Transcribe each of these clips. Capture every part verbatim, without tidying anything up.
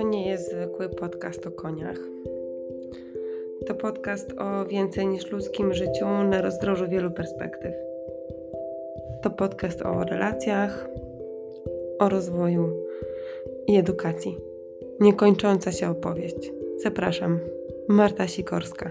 nie jest zwykły podcast o koniach. To podcast o więcej niż ludzkim życiu na rozdrożu wielu perspektyw. To podcast o relacjach, o rozwoju i edukacji. Niekończąca się opowieść. Zapraszam, Marta Sikorska.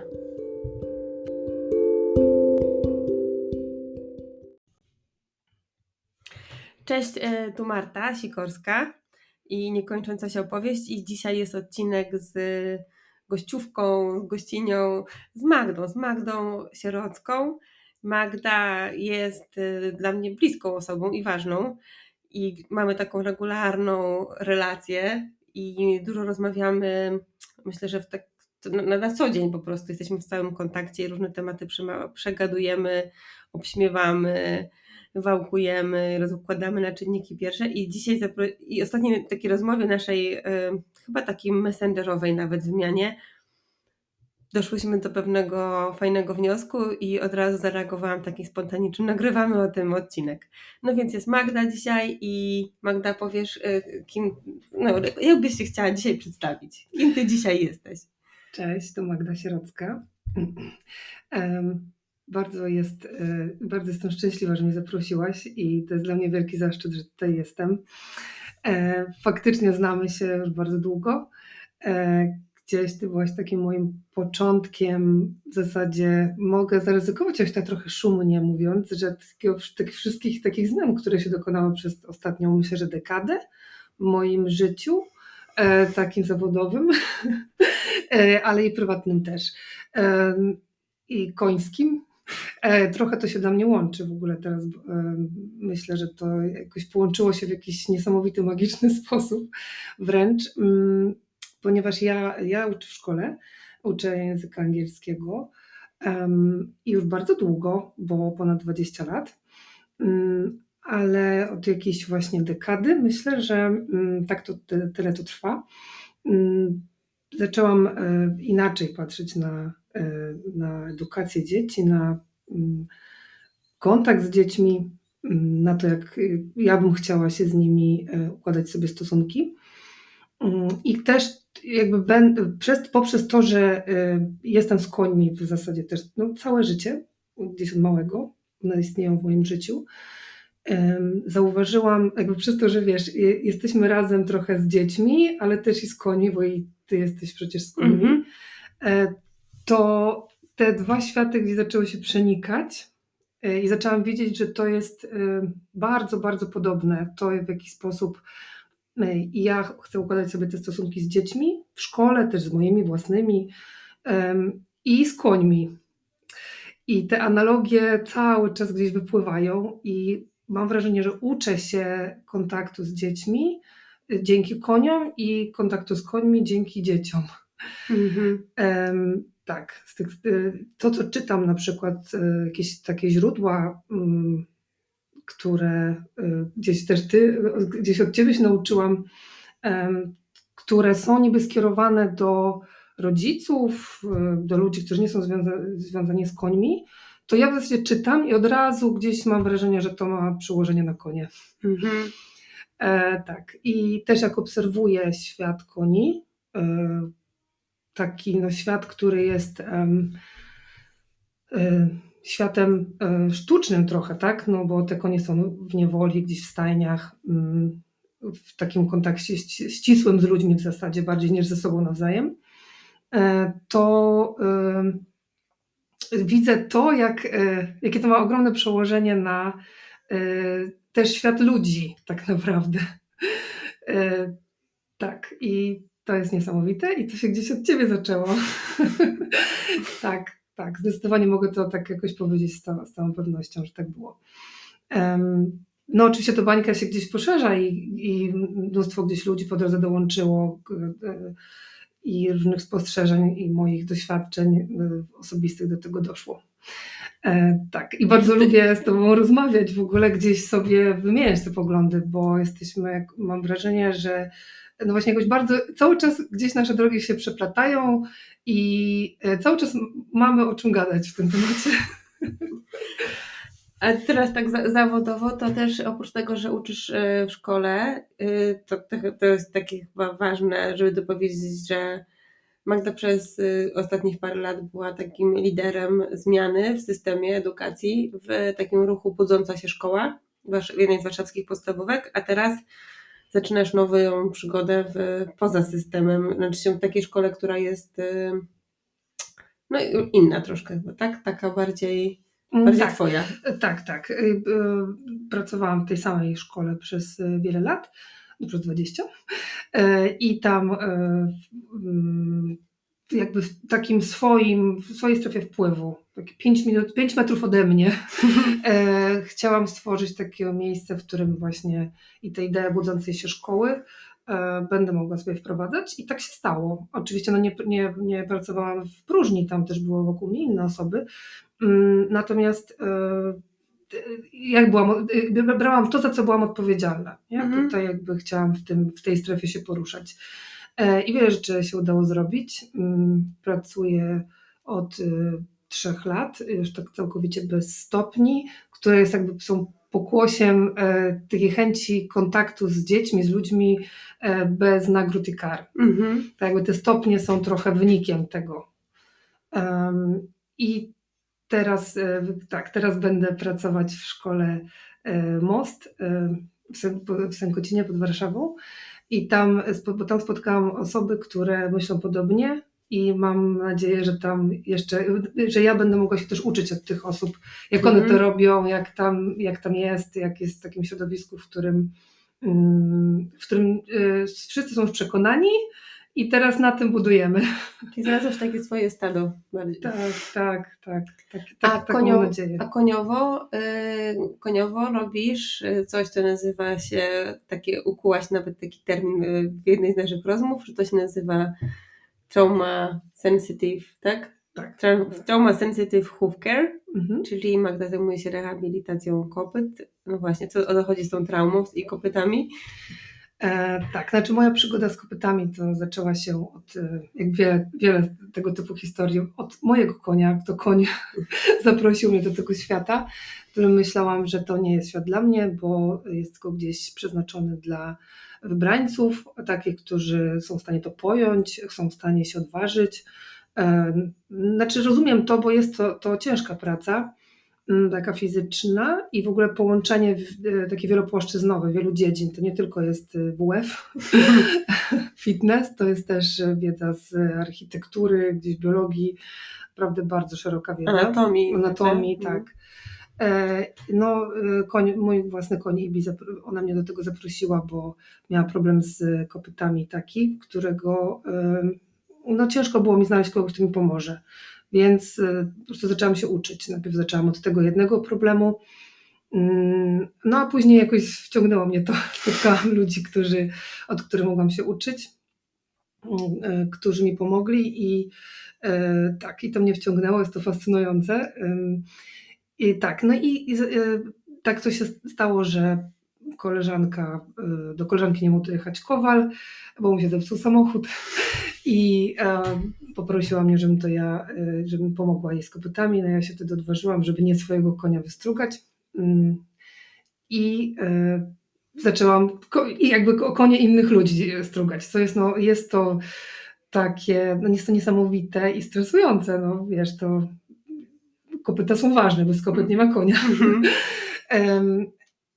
Cześć, tu Marta Sikorska i Niekończąca się opowieść, i dzisiaj jest odcinek z gościówką, z gościnią, z Magdą, z Magdą Sierocką. Magda jest dla mnie bliską osobą i ważną i mamy taką regularną relację i dużo rozmawiamy, myślę, że w tak, na, na co dzień po prostu jesteśmy w stałym kontakcie i różne tematy przegadujemy, obśmiewamy, wałkujemy, rozkładamy na czynniki pierwsze i dzisiaj zapro- i ostatniej takiej rozmowie naszej, yy, chyba takiej messengerowej nawet wymianie, doszłyśmy do pewnego fajnego wniosku i od razu zareagowałam takim spontanicznym, nagrywamy o tym odcinek. No więc jest Magda dzisiaj i Magda, powiesz, yy, kim, no jakbyś się chciała dzisiaj przedstawić, kim ty dzisiaj jesteś? Cześć, to Magda Sierocka. um, Bardzo, jest, bardzo jestem szczęśliwa, że mnie zaprosiłaś i to jest dla mnie wielki zaszczyt, że tutaj jestem. Faktycznie znamy się już bardzo długo. Gdzieś ty byłaś takim moim początkiem, w zasadzie mogę zaryzykować, choć tak trochę szumnie mówiąc, że takiego, tych wszystkich takich zmian, które się dokonały przez ostatnią, myślę, że dekadę w moim życiu, takim zawodowym, ale i prywatnym też, i końskim. Trochę to się dla mnie łączy w ogóle teraz. Myślę, że to jakoś połączyło się w jakiś niesamowity, magiczny sposób wręcz, ponieważ ja, ja uczę w szkole, uczę języka angielskiego i już bardzo długo, bo ponad dwadzieścia lat, ale od jakiejś właśnie dekady myślę, że tak to tyle to trwa. Zaczęłam inaczej patrzeć na, na edukację dzieci, na kontakt z dziećmi, na to, jak ja bym chciała się z nimi układać sobie stosunki. I też jakby będę, przez, poprzez to, że jestem z końmi w zasadzie też no, całe życie, gdzieś od małego, one istnieją w moim życiu, zauważyłam, jakby przez to, że wiesz, jesteśmy razem trochę z dziećmi, ale też i z końmi, bo i ty jesteś przecież z końmi, mm-hmm. to te dwa światy gdzieś zaczęły się przenikać i zaczęłam widzieć, że to jest bardzo, bardzo podobne. To w jakiś sposób i ja chcę układać sobie te stosunki z dziećmi, w szkole też z moimi własnymi i z końmi. I te analogie cały czas gdzieś wypływają i mam wrażenie, że uczę się kontaktu z dziećmi dzięki koniom i kontaktu z końmi dzięki dzieciom. Mm-hmm. Um, tak, z tych, to co czytam na przykład, jakieś takie źródła, um, które gdzieś też ty, gdzieś od ciebie się nauczyłam, um, które są niby skierowane do rodziców, do ludzi, którzy nie są związa- związani z końmi, to ja w zasadzie czytam i od razu gdzieś mam wrażenie, że to ma przełożenie na konie. Mm-hmm. E, tak, i też jak obserwuję świat koni, e, taki no, świat, który jest um, e, światem e, sztucznym trochę, tak, no bo te konie są w niewoli, gdzieś w stajniach, mm, w takim kontakcie ścisłym z ludźmi w zasadzie, bardziej niż ze sobą nawzajem, e, to e, widzę to, jak, jakie to ma ogromne przełożenie na też świat ludzi tak naprawdę. Tak, i to jest niesamowite i to się gdzieś od ciebie zaczęło. tak, tak, zdecydowanie mogę to tak jakoś powiedzieć z całą, z całą pewnością, że tak było. No oczywiście to bańka się gdzieś poszerza i, i mnóstwo gdzieś ludzi po drodze dołączyło i różnych spostrzeżeń i moich doświadczeń osobistych do tego doszło. E, tak, i bardzo lubię z tobą rozmawiać, w ogóle gdzieś sobie wymieniać te poglądy, bo jesteśmy, jak mam wrażenie, że no właśnie jakoś bardzo, cały czas gdzieś nasze drogi się przeplatają i cały czas mamy o czym gadać w tym temacie. A teraz tak za, zawodowo, to też oprócz tego, że uczysz y, w szkole, y, to, to, to jest takie chyba ważne, żeby dopowiedzieć, że Magda przez y, ostatnich parę lat była takim liderem zmiany w systemie edukacji, w takim ruchu Budząca się szkoła, w wasz- w jednej z warszawskich podstawówek, a teraz zaczynasz nową przygodę w, poza systemem, znaczy się w takiej szkole, która jest y, no, inna troszkę chyba, tak? Taka bardziej, Mm, bardziej Tak, twoja. tak, tak. Y, y, Pracowałam w tej samej szkole przez y, wiele lat, no przez dwadzieścia. E, I tam e, mm, jakby w takim swoim, w swojej strefie wpływu, takie pięć minut, pięć metrów ode mnie, e, chciałam stworzyć takie miejsce, w którym właśnie i te idee budzącej się szkoły e, będę mogła sobie wprowadzać i tak się stało. Oczywiście no nie, nie, nie pracowałam w próżni, tam też było wokół mnie inne osoby, mm, natomiast e, jak byłam, brałam to, za co byłam odpowiedzialna. Nie? Mhm. Tutaj jakby chciałam w, tym, w tej strefie się poruszać. E, I wiele rzeczy się udało zrobić. Mm, Pracuję od y, trzech lat, już tak całkowicie bez stopni, które jest jakby są pokłosiem e, takiej chęci kontaktu z dziećmi, z ludźmi e, bez nagród i kar. Mhm. Tak jakby te stopnie są trochę wynikiem tego. Um, I teraz, e, tak, teraz będę pracować w szkole e, Most e, w, Sę, w Sękocinie pod Warszawą i tam, spo- bo tam spotkałam osoby, które myślą podobnie i mam nadzieję, że tam jeszcze, że ja będę mogła się też uczyć od tych osób, jak one Mhm. to robią, jak tam, jak tam jest, jak jest w takim środowisku, w którym, mm, w którym e, wszyscy są już przekonani i teraz na tym budujemy. Czyli znalazłeś takie swoje stado bardziej. Tak, tak, tak, tak, A, tak taką konio, nadzieję. a koniowo, y, koniowo robisz y, coś, co nazywa się, takie ukułaś nawet taki termin y, w jednej z naszych rozmów, że to się nazywa trauma sensitive, tak? Tak. Tra- Trauma sensitive hoof care, Mhm. czyli Magda zajmuje się rehabilitacją kopyt. No właśnie, co o co chodzi z tą traumą i kopytami? E, tak, znaczy moja przygoda z kopytami to zaczęła się od, e, jak wiele, wiele tego typu historii, od mojego konia. To koń zaprosił mnie do tego świata, w którym myślałam, że to nie jest świat dla mnie, bo jest tylko gdzieś przeznaczony dla wybrańców, takich, którzy są w stanie to pojąć, są w stanie się odważyć. E, znaczy rozumiem to, bo jest to, to ciężka praca, taka fizyczna i w ogóle połączenie w, e, takie wielopłaszczyznowe, wielu dziedzin. To nie tylko jest W F, fitness, to jest też wiedza z architektury, gdzieś biologii, naprawdę bardzo szeroka wiedza. Anatomii. Anatomii, tak. tak. E, No, e, koń, mój własny koń Ibi, zapro- ona mnie do tego zaprosiła, bo miała problem z kopytami taki, którego e, no, ciężko było mi znaleźć kogoś, kto mi pomoże. Więc e, po prostu zaczęłam się uczyć. Najpierw zaczęłam od tego jednego problemu, mm, no a później jakoś wciągnęło mnie to. Spotkałam ludzi, którzy, od których mogłam się uczyć, mm, e, którzy mi pomogli i e, tak, i to mnie wciągnęło, jest to fascynujące. Ym, I tak, no i, i z- e, tak to się stało, że koleżanka, e, do koleżanki nie mógł dojechać kowal, bo mu się zepsuł samochód i e, poprosiła mnie, żebym to ja, e, żebym pomogła jej z kopytami. No ja się wtedy odważyłam, żeby nie swojego konia wystrugać. Ym, I e, zaczęłam ko- i jakby ko- konie innych ludzi strugać. Co jest, no, jest to takie, no jest to niesamowite i stresujące, no wiesz, to kopyta są ważne, bez kopyt nie ma konia. Mhm. Em,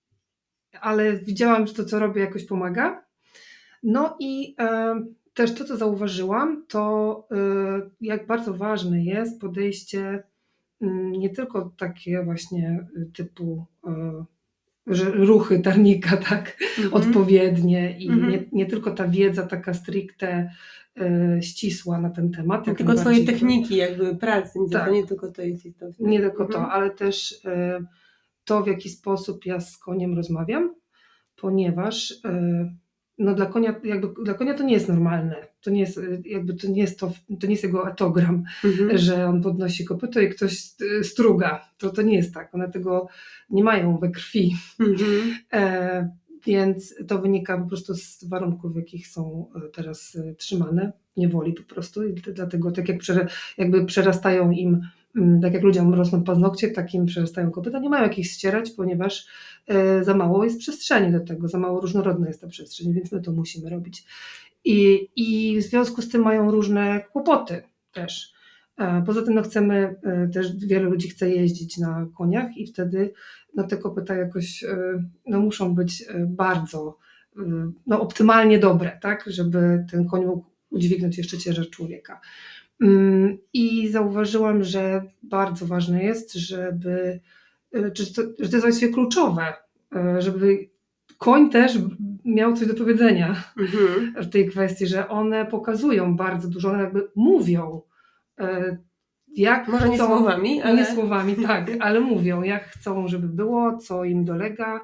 ale widziałam, że to, co robię, jakoś pomaga. No i e, też to, co zauważyłam, to e, jak bardzo ważne jest podejście mm, nie tylko takie właśnie y, typu e, że ruchy tarnika, tak, Mhm. odpowiednie i Mhm. nie, nie tylko ta wiedza taka stricte e, ścisła na ten temat. No, jak tylko twoje najbardziej. techniki jakby pracy, nie, Tak. to nie tylko to jest istotne. Nie tylko Mhm. to, ale też e, to, w jaki sposób ja z koniem rozmawiam, ponieważ e, no dla konia, jakby dla konia to nie jest normalne. To nie jest, e, jakby to nie jest to, to nie jest jego etogram, Mhm. że on podnosi kopyto i ktoś e, struga. To, to nie jest tak. One tego nie mają we krwi. Mhm. E, więc to wynika po prostu z warunków, w jakich są e, teraz e, trzymane, niewoli po prostu i dlatego tak jak prze, jakby przerastają im Tak jak ludziom rosną paznokcie, takim przerastają kopyta, nie mają jak ich ścierać, ponieważ za mało jest przestrzeni do tego, za mało różnorodna jest ta przestrzeń, więc my to musimy robić. I, i w związku z tym mają różne kłopoty też. Poza tym no chcemy, też wiele ludzi chce jeździć na koniach i wtedy no, te kopyta jakoś no, muszą być bardzo no, optymalnie dobre, tak, żeby ten koń mógł udźwignąć jeszcze ciężar człowieka. I zauważyłam, że bardzo ważne jest, żeby, że to, że to jest właściwie kluczowe, żeby koń też miał coś do powiedzenia mhm. w tej kwestii, że one pokazują bardzo dużo, one jakby mówią, jak Może chcą, nie słowami, ale... Nie słowami, tak, ale mówią, jak chcą, żeby było, co im dolega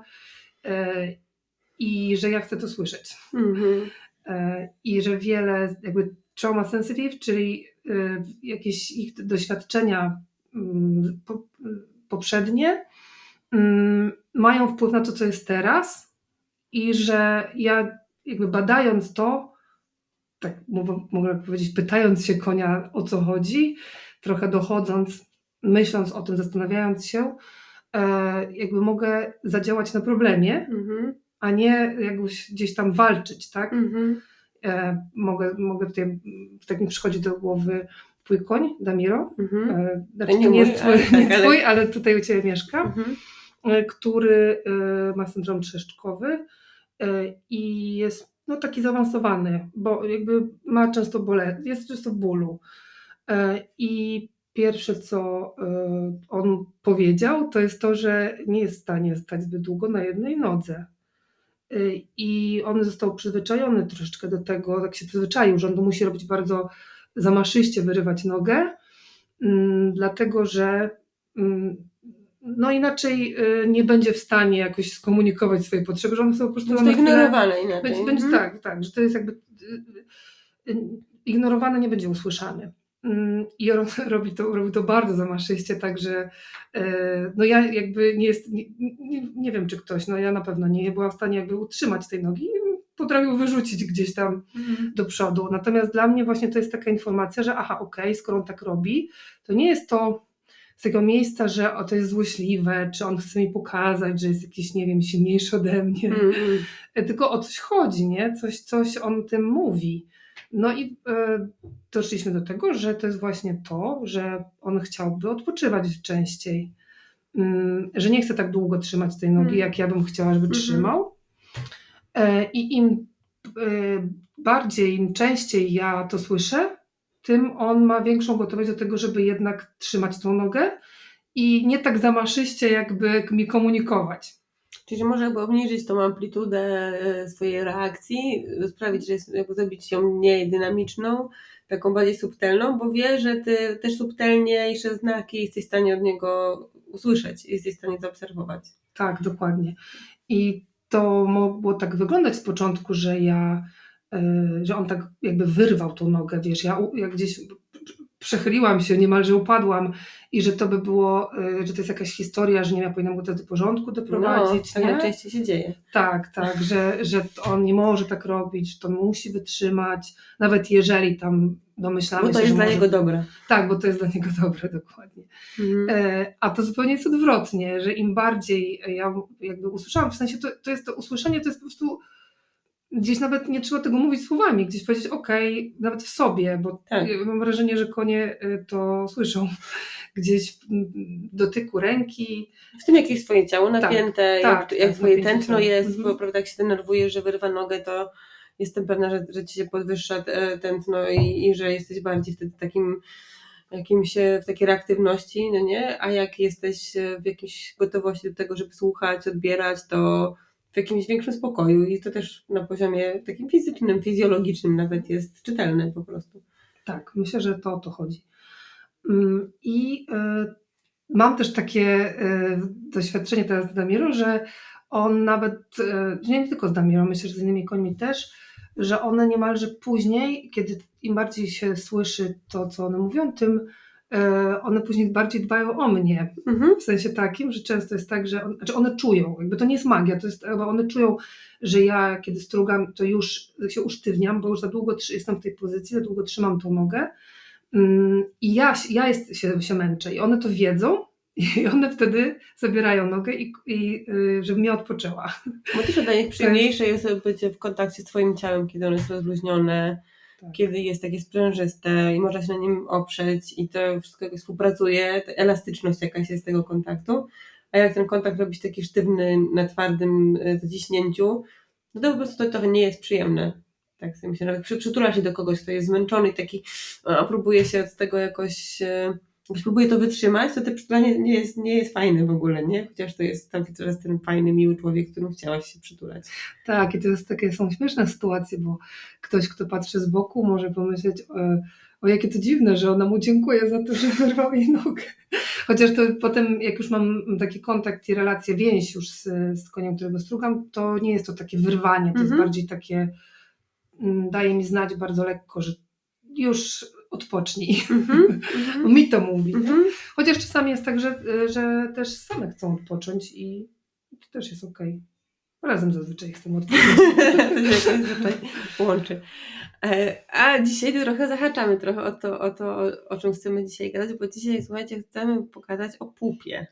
i że ja chcę to słyszeć. Mhm. I że wiele jakby trauma sensitive, czyli jakieś ich doświadczenia poprzednie mają wpływ na to, co jest teraz i że ja jakby badając to, tak mogę powiedzieć, pytając się konia, o co chodzi, trochę dochodząc, myśląc o tym, zastanawiając się, jakby mogę zadziałać na problemie, mm-hmm. a nie jakoś gdzieś tam walczyć, tak? Mm-hmm. Mogę, mogę tutaj, tak mi przychodzi do głowy twój koń, Damiro, mm-hmm. znaczy to nie, nie jest twój, ale, nie tak, twój, ale... ale tutaj u ciebie mieszka, mm-hmm. który ma syndrom trzeszczkowy i jest no, taki zaawansowany, bo jakby ma często bole, jest często w bólu. I pierwsze, co on powiedział, to jest to, że nie jest w stanie stać zbyt długo na jednej nodze. I on został przyzwyczajony troszeczkę do tego, tak się przyzwyczaił, że on to musi robić bardzo zamaszyście, wyrywać nogę, dlatego że no inaczej nie będzie w stanie jakoś skomunikować swoje potrzeby, że on chce po prostu... Będzie to ignorowane inaczej. Będzie, będzie mhm. tak, tak, że to jest jakby ignorowane, nie będzie usłyszany. I on robi to, robi to bardzo zamaszyście, także no ja jakby nie jest, nie, nie, nie wiem czy ktoś, no ja na pewno nie byłam w stanie jakby utrzymać tej nogi, potrafił wyrzucić gdzieś tam mhm. do przodu. Natomiast dla mnie właśnie to jest taka informacja, że aha, okej, okay, skoro on tak robi, to nie jest to z tego miejsca, że o, to jest złośliwe, czy on chce mi pokazać, że jest jakiś, nie wiem, silniejszy ode mnie, mm. tylko o coś chodzi, nie? Coś, coś on tym mówi. No i y, doszliśmy do tego, że to jest właśnie to, że on chciałby odpoczywać częściej, y, że nie chce tak długo trzymać tej nogi, mm. jak ja bym chciała, żeby mm-hmm. trzymał. Y, I im y, bardziej, im częściej ja to słyszę, tym on ma większą gotowość do tego, żeby jednak trzymać tą nogę i nie tak zamaszyście jakby mi komunikować. Czyli może jakby obniżyć tą amplitudę swojej reakcji, sprawić, że jest, jakby zrobić ją mniej dynamiczną, taką bardziej subtelną, bo wie, że ty też subtelniejsze znaki jesteś w stanie od niego usłyszeć, jesteś w stanie zaobserwować. Tak, dokładnie. I to mogło tak wyglądać z początku, że ja że on tak jakby wyrwał tą nogę, wiesz, ja jak gdzieś przechyliłam się, niemalże upadłam i że to by było, że to jest jakaś historia, że nie ja powinnam go do porządku doprowadzić. No, tak najczęściej się dzieje. Tak, tak, że, że on nie może tak robić, to musi wytrzymać, nawet jeżeli tam domyślamy się, bo to jest że dla może... niego dobre. Tak, bo to jest dla niego dobre, dokładnie. Mhm. A to zupełnie jest odwrotnie, że im bardziej ja jakby usłyszałam, w sensie to, to jest to usłyszenie, to jest po prostu gdzieś nawet nie trzeba tego mówić słowami, gdzieś powiedzieć okej, okay, nawet w sobie, bo tak. Mam wrażenie, że konie to słyszą gdzieś w dotyku ręki. W tym, jak jest swoje ciało napięte, tak, jak, jak tak, twoje tętno jest, mhm. bo prawda, jak się denerwujesz, że wyrywa nogę, to jestem pewna, że, że ci się podwyższa tętno i, i że jesteś bardziej wtedy takim jakimś, w takiej reaktywności, no nie? A jak jesteś w jakiejś gotowości do tego, żeby słuchać, odbierać, to w jakimś większym spokoju i to też na poziomie takim fizycznym, fizjologicznym nawet jest czytelne po prostu. Tak, myślę, że to o to chodzi. I y, mam też takie y, doświadczenie teraz z Damiro, że on nawet, y, nie tylko z Damiro, myślę, że z innymi końmi też, że one niemalże później, kiedy im bardziej się słyszy to, co one mówią, tym one później bardziej dbają o mnie, mhm. w sensie takim, że często jest tak, że on, znaczy one czują, jakby to nie jest magia, to jest, one czują, że ja kiedy strugam, to już się usztywniam, bo już za długo jestem w tej pozycji, za długo trzymam tą nogę I ja, ja jest, się, się męczę i one to wiedzą i one wtedy zabierają nogę i, i żeby mnie odpoczęła. Bo też dla nich przyjemniejsze jest bycie w kontakcie z twoim ciałem, kiedy ono jest rozluźnione, tak. Kiedy jest takie sprężyste i można się na nim oprzeć i to wszystko jakoś współpracuje, ta elastyczność jakaś jest tego kontaktu, a jak ten kontakt robić taki sztywny, na twardym zaciśnięciu, no to po prostu to trochę nie jest przyjemne. Tak sobie myślę, nawet przy, przytula się do kogoś, kto jest zmęczony i taki, a próbuje się od tego jakoś, jakoś próbuje to wytrzymać, to te przytulanie nie jest, nie jest fajne w ogóle, nie? Chociaż to jest tam coraz ten fajny, miły człowiek, którym chciałaś się przytulać. Tak, i to jest takie, są śmieszne sytuacje, bo ktoś, kto patrzy z boku, może pomyśleć, o, o jakie to dziwne, że ona mu dziękuję za to, że wyrwał jej nogę. Chociaż to potem, jak już mam taki kontakt i relację, więź już z, z koniem, którego strugam, to nie jest to takie wyrwanie, to mm-hmm. jest bardziej takie, daje mi znać bardzo lekko, że już odpocznij. Mm-hmm. Mi to mówi. Mm-hmm. Chociaż czasami jest tak, że, że też same chcą odpocząć i to też jest okej. Okay. Razem zazwyczaj chcemy odpocząć. To się jakoś zazwyczaj łączy. A dzisiaj trochę zahaczamy trochę o to, o to, o czym chcemy dzisiaj gadać, bo dzisiaj, słuchajcie, chcemy pogadać o pupie.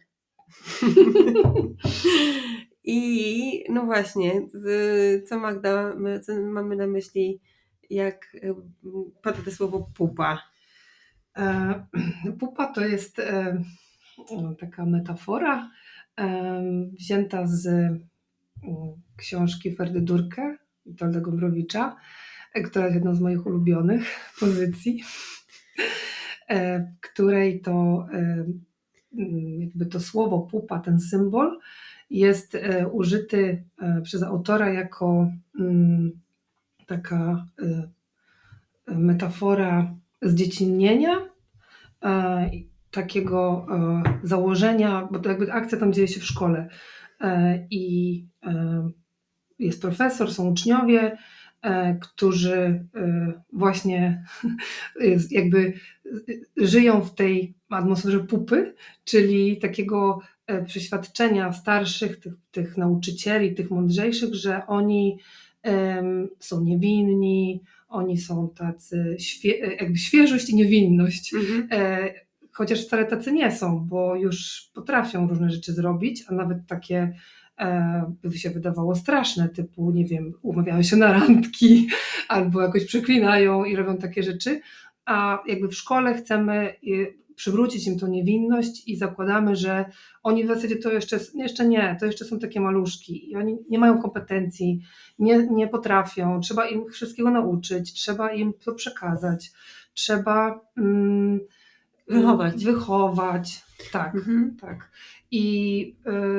I no właśnie, co Magda, co mamy na myśli, jak pada to słowo pupa? E, pupa to jest e, taka metafora e, wzięta z e, książki Ferdy Durkę Witolda Gombrowicza, e, która jest jedną z moich ulubionych pozycji, e, w której to e, jakby to słowo pupa, ten symbol jest e, użyty e, przez autora jako m, taka e, metafora zdziecinnienia, e, takiego e, założenia, bo to jakby akcja tam dzieje się w szkole e, i e, jest profesor, są uczniowie, e, którzy e, właśnie jakby żyją w tej atmosferze pupy, czyli takiego e, przeświadczenia starszych, tych, tych nauczycieli, tych mądrzejszych, że oni e, są niewinni, oni są tacy, świe- jakby świeżość i niewinność. Mhm. E, chociaż wcale tacy nie są, bo już potrafią różne rzeczy zrobić, a nawet takie e, by się wydawało straszne, typu, nie wiem, umawiają się na randki albo jakoś przeklinają i robią takie rzeczy, a jakby w szkole chcemy przywrócić im tą niewinność i zakładamy, że oni w zasadzie to jeszcze, jeszcze nie, to jeszcze są takie maluszki i oni nie mają kompetencji, nie, nie potrafią, trzeba im wszystkiego nauczyć, trzeba im to przekazać, trzeba mm, wychować. wychować. Tak, mhm. tak. I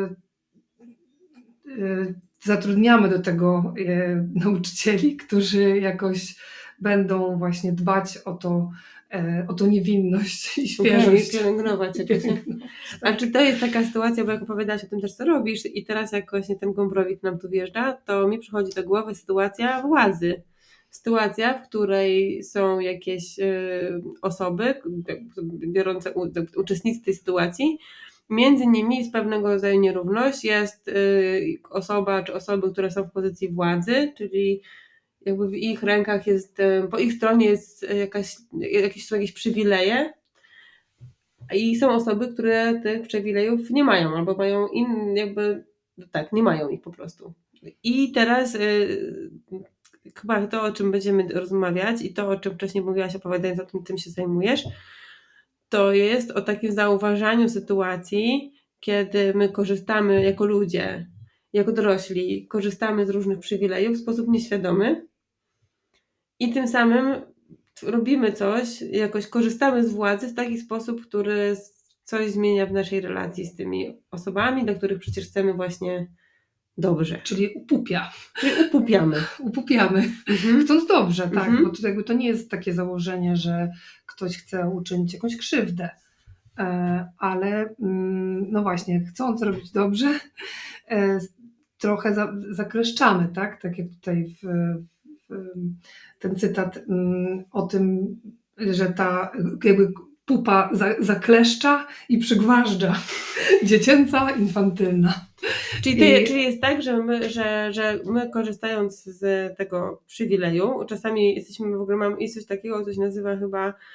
y, y, zatrudniamy do tego y, nauczycieli, którzy jakoś będą właśnie dbać o to, o tą niewinność i świeżość. Pielęgnować. A czy to jest taka sytuacja, bo jak opowiadałaś o tym też, co robisz i teraz jak właśnie ten Gombrowicz nam tu wjeżdża, to mi przychodzi do głowy sytuacja władzy. Sytuacja, w której są jakieś y, osoby biorące u, uczestnicy tej sytuacji. Między nimi jest pewnego rodzaju nierówność. Jest y, osoba czy osoby, które są w pozycji władzy, czyli jakby w ich rękach jest, po ich stronie jest jakaś, jakieś, są jakieś przywileje i są osoby, które tych przywilejów nie mają albo mają in, jakby, tak, nie mają ich po prostu. I teraz y, chyba to, o czym będziemy rozmawiać i to, o czym wcześniej mówiłaś, opowiadając o tym, tym się zajmujesz, to jest o takim zauważaniu sytuacji, kiedy my korzystamy jako ludzie, jako dorośli, korzystamy z różnych przywilejów w sposób nieświadomy i tym samym robimy coś, jakoś korzystamy z władzy w taki sposób, który coś zmienia w naszej relacji z tymi osobami, dla których przecież chcemy właśnie dobrze. Czyli upupia. Czyli upupiamy. Upupiamy. Mhm. Chcąc dobrze, tak, mhm. bo to, jakby to nie jest takie założenie, że ktoś chce uczynić jakąś krzywdę, ale no właśnie, chcąc robić dobrze, trochę za, zakleszczamy, tak, tak jak tutaj w, w, ten cytat o tym, że ta jakby pupa za, zakleszcza i przygważdża, dziecięca, infantylna. Czyli, ty, I... czyli jest tak, że my, że, że my korzystając z tego przywileju, czasami jesteśmy w ogóle, mamy jest coś takiego, co się nazywa chyba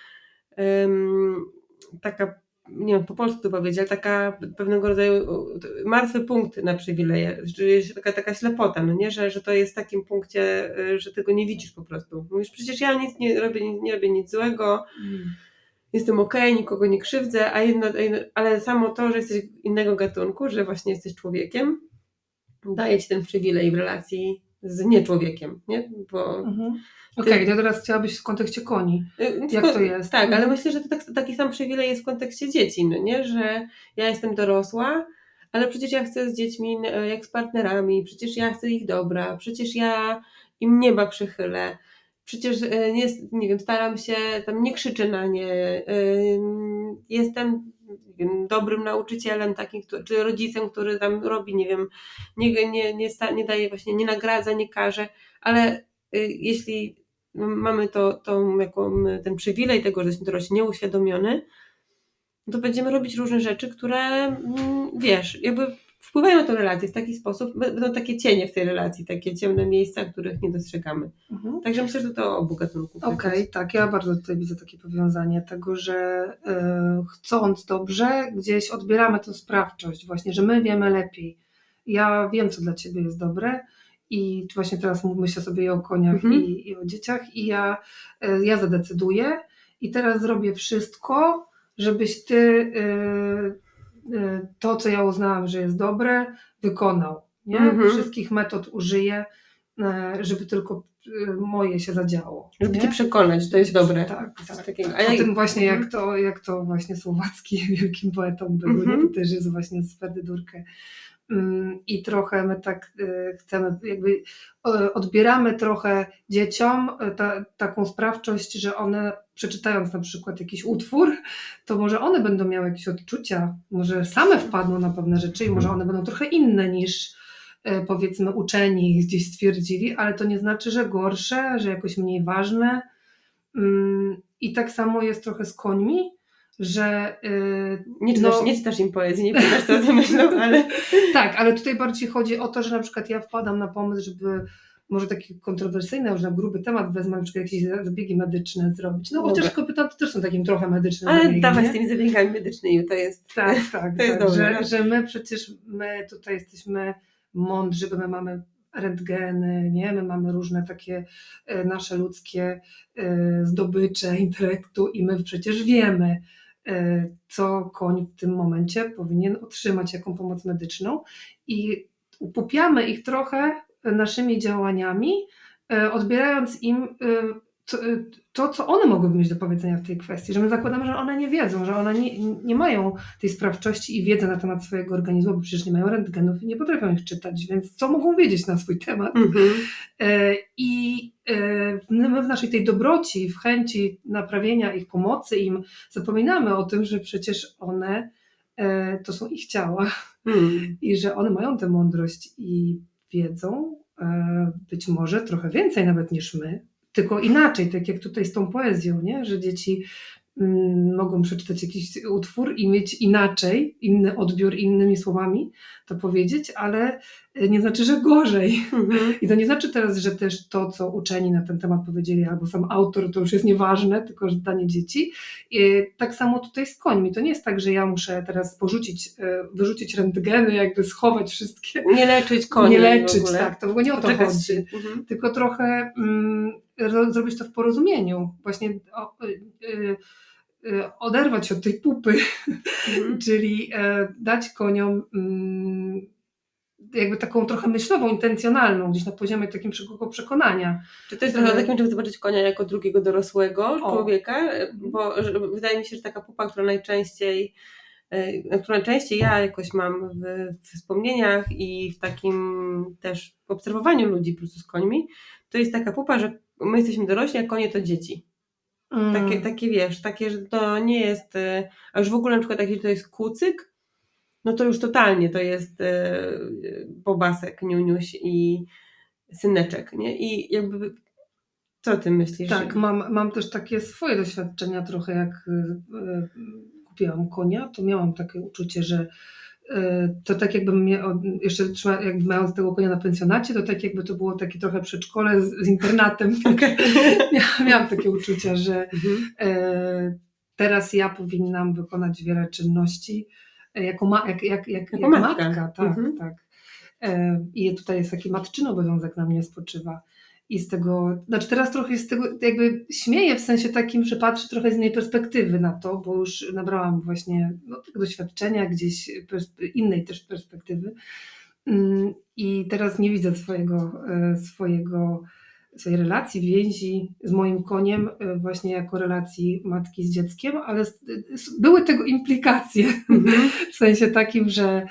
ym, taka, nie wiem po polsku to powiedzieć, ale taka pewnego rodzaju martwy punkt na przywileje, że jest taka, taka ślepota, no nie? Że, że to jest w takim punkcie, że tego nie widzisz po prostu. Mówisz, przecież ja nic nie robię, nie, nie robię nic złego, mm. jestem okej, okay, nikogo nie krzywdzę, a jedno, ale samo to, że jesteś innego gatunku, że właśnie jesteś człowiekiem, daje ci ten przywilej w relacji z nieczłowiekiem, nie? Bo mhm. Okej, okay, to teraz chciałabyś w kontekście koni. Jak to jest? Tak, ale myślę, że to tak, taki sam przywilej jest w kontekście dzieci, no nie? Że ja jestem dorosła, ale przecież ja chcę z dziećmi jak z partnerami, przecież ja chcę ich dobra, przecież ja im nieba przychylę, przecież nie, nie wiem, staram się, tam nie krzyczę na nie, jestem wiem, dobrym nauczycielem takim, czy rodzicem, który tam robi, nie wiem, nie, nie, nie, nie daje właśnie, nie nagradza, nie karze, ale jeśli mamy to, tą, jaką, ten przywilej tego, że jesteśmy dorośli, nieuświadomiony, to będziemy robić różne rzeczy, które wiesz, jakby wpływają na tę relację w taki sposób, będą takie cienie w tej relacji, takie ciemne miejsca, których nie dostrzegamy. Mhm. Także myślę, że to obu gatunków. Okej, okay, tak, ja bardzo tutaj widzę takie powiązanie tego, że yy, chcąc dobrze, gdzieś odbieramy tę sprawczość właśnie, że my wiemy lepiej. Ja wiem, co dla ciebie jest dobre, i właśnie teraz myślę sobie i o koniach mhm. i, i o dzieciach i ja, ja zadecyduję i teraz zrobię wszystko, żebyś ty y, y, to, co ja uznałam, że jest dobre, wykonał. Nie? Mhm. Wszystkich metod użyję, y, żeby tylko y, moje się zadziało. Żeby nie? Cię przekonać, że to jest dobre. Tak, tak. Takiego. A ja... O tym właśnie, mhm. jak, to, jak to właśnie Słowacki wielkim poetą był, mhm. nie? To też jest właśnie z Ferdydurkę. I trochę my tak chcemy, jakby odbieramy trochę dzieciom ta, taką sprawczość, że one przeczytając na przykład jakiś utwór, to może one będą miały jakieś odczucia, może same wpadną na pewne rzeczy i może one będą trochę inne niż powiedzmy uczeni gdzieś stwierdzili, ale to nie znaczy, że gorsze, że jakoś mniej ważne. I tak samo jest trochę z końmi, że yy, nie, czytasz, no, nie czytasz im poezji, nie pytasz co to myślą, ale... Tak, ale tutaj bardziej chodzi o to, że na przykład ja wpadam na pomysł, żeby może taki kontrowersyjny, już na gruby temat wezmę, na przykład jakieś zabiegi medyczne zrobić. No chociaż kobieta to też są takim trochę medycznym ale zabiegiem. Ale dawaj z tymi zabiegami medycznymi, to jest... Tak, tak, to tak jest dobre. Że, że my przecież, my tutaj jesteśmy mądrzy, bo my mamy rentgeny, nie? My mamy różne takie nasze ludzkie zdobycze intelektu i my przecież wiemy, co koń w tym momencie powinien otrzymać, jaką pomoc medyczną i upupiamy ich trochę naszymi działaniami, odbierając im to, to, co one mogłyby mieć do powiedzenia w tej kwestii, że my zakładamy, że one nie wiedzą, że one nie, nie mają tej sprawczości i wiedzy na temat swojego organizmu, bo przecież nie mają rentgenów i nie potrafią ich czytać, więc co mogą wiedzieć na swój temat? Mhm. I my w naszej tej dobroci, w chęci naprawienia ich pomocy im zapominamy o tym, że przecież one to są ich ciała mhm. i że one mają tę mądrość i wiedzą być może trochę więcej nawet niż my, tylko inaczej, tak jak tutaj z tą poezją, nie? Że dzieci mm, mogą przeczytać jakiś utwór i mieć inaczej, inny odbiór, innymi słowami to powiedzieć, ale nie znaczy, że gorzej. Mhm. I to nie znaczy teraz, że też to, co uczeni na ten temat powiedzieli, albo sam autor, to już jest nieważne, tylko zdanie dzieci. I tak samo tutaj z końmi. To nie jest tak, że ja muszę teraz porzucić, wyrzucić rentgeny, jakby schować wszystkie. Nie leczyć koni. Nie leczyć, tak. To w ogóle nie o to Poczekać chodzi. Mhm. Tylko trochę mm, zrobić to w porozumieniu. Właśnie o, y, y, oderwać się od tej pupy, mhm. czyli e, dać koniom mm, jakby taką trochę myślową, intencjonalną, gdzieś na poziomie takim przekonania. Czy to jest trochę takim, żeby zobaczyć konia jako drugiego dorosłego o. człowieka? Bo że, wydaje mi się, że taka pupa, która najczęściej, którą najczęściej ja jakoś mam w, w wspomnieniach i w takim też obserwowaniu ludzi po prostu z końmi, to jest taka pupa, że my jesteśmy dorośli, a konie to dzieci. Mm. Takie, takie wiesz, takie, że to nie jest, a już w ogóle na przykład taki, że to jest kucyk, no to już totalnie to jest e, bobasek, niuniuś i syneczek, nie? I jakby, co ty myślisz? Tak, mam, mam też takie swoje doświadczenia trochę, jak e, kupiłam konia, to miałam takie uczucie, że e, to tak jakbym miał, jeszcze jakby mając tego konia na pensjonacie, to tak jakby to było takie trochę przedszkole z, z internatem. Okay. Miałam takie uczucia, że mhm. e, teraz ja powinnam wykonać wiele czynności jako, ma, jak, jak, jak, Jako jak matka. matka. Tak, Mhm. tak. I tutaj jest taki matczyny obowiązek na mnie spoczywa. I z tego, znaczy teraz trochę z tego jakby śmieję w sensie takim, że patrzę trochę z innej perspektywy na to, bo już nabrałam właśnie no, tego doświadczenia, gdzieś innej też perspektywy. I teraz nie widzę swojego, swojego, swojej relacji, więzi z moim koniem właśnie jako relacji matki z dzieckiem, ale były tego implikacje mhm. w sensie takim, że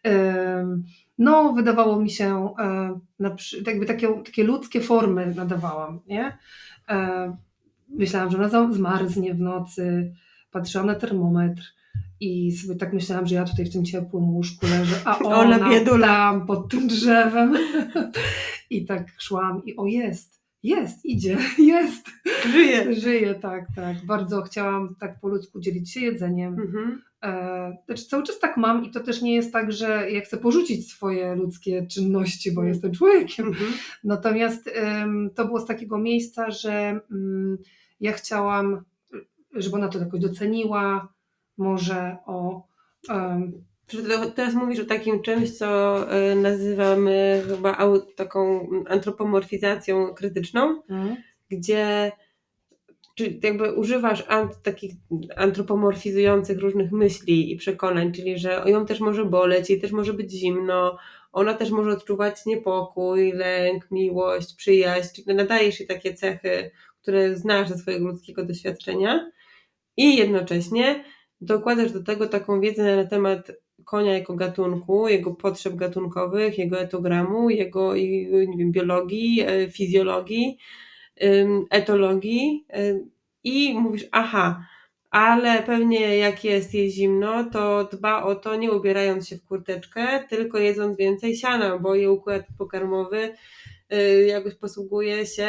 no wydawało mi się, jakby takie, takie ludzkie formy nadawałam, nie? Myślałam, że ona zmarznie w nocy, patrzyłam na termometr i sobie tak myślałam, że ja tutaj w tym ciepłym łóżku leżę, a ona, ona tam pod tym drzewem. I tak szłam i o jest, jest, idzie, jest. Żyje. Żyje, tak, tak. Bardzo chciałam tak po ludzku dzielić się jedzeniem. Mhm. E, znaczy cały czas tak mam i to też nie jest tak, że ja chcę porzucić swoje ludzkie czynności, bo jestem człowiekiem. Mhm. Natomiast um, to było z takiego miejsca, że um, ja chciałam, żeby ona to jakoś doceniła, może o... Um, Teraz mówisz o takim czymś, co nazywamy chyba taką antropomorfizacją krytyczną, mm. gdzie czy jakby używasz ant, takich antropomorfizujących różnych myśli i przekonań, czyli że ją też może boleć, jej też może być zimno, ona też może odczuwać niepokój, lęk, miłość, przyjaźń, czyli nadajesz jej takie cechy, które znasz ze swojego ludzkiego doświadczenia i jednocześnie dokładasz do tego taką wiedzę na temat konia jako gatunku, jego potrzeb gatunkowych, jego etogramu, jego nie wiem, biologii, fizjologii, etologii i mówisz, aha, ale pewnie jak jest jej zimno, to dba o to nie ubierając się w kurteczkę, tylko jedząc więcej siana, bo jej układ pokarmowy jakoś posługuje się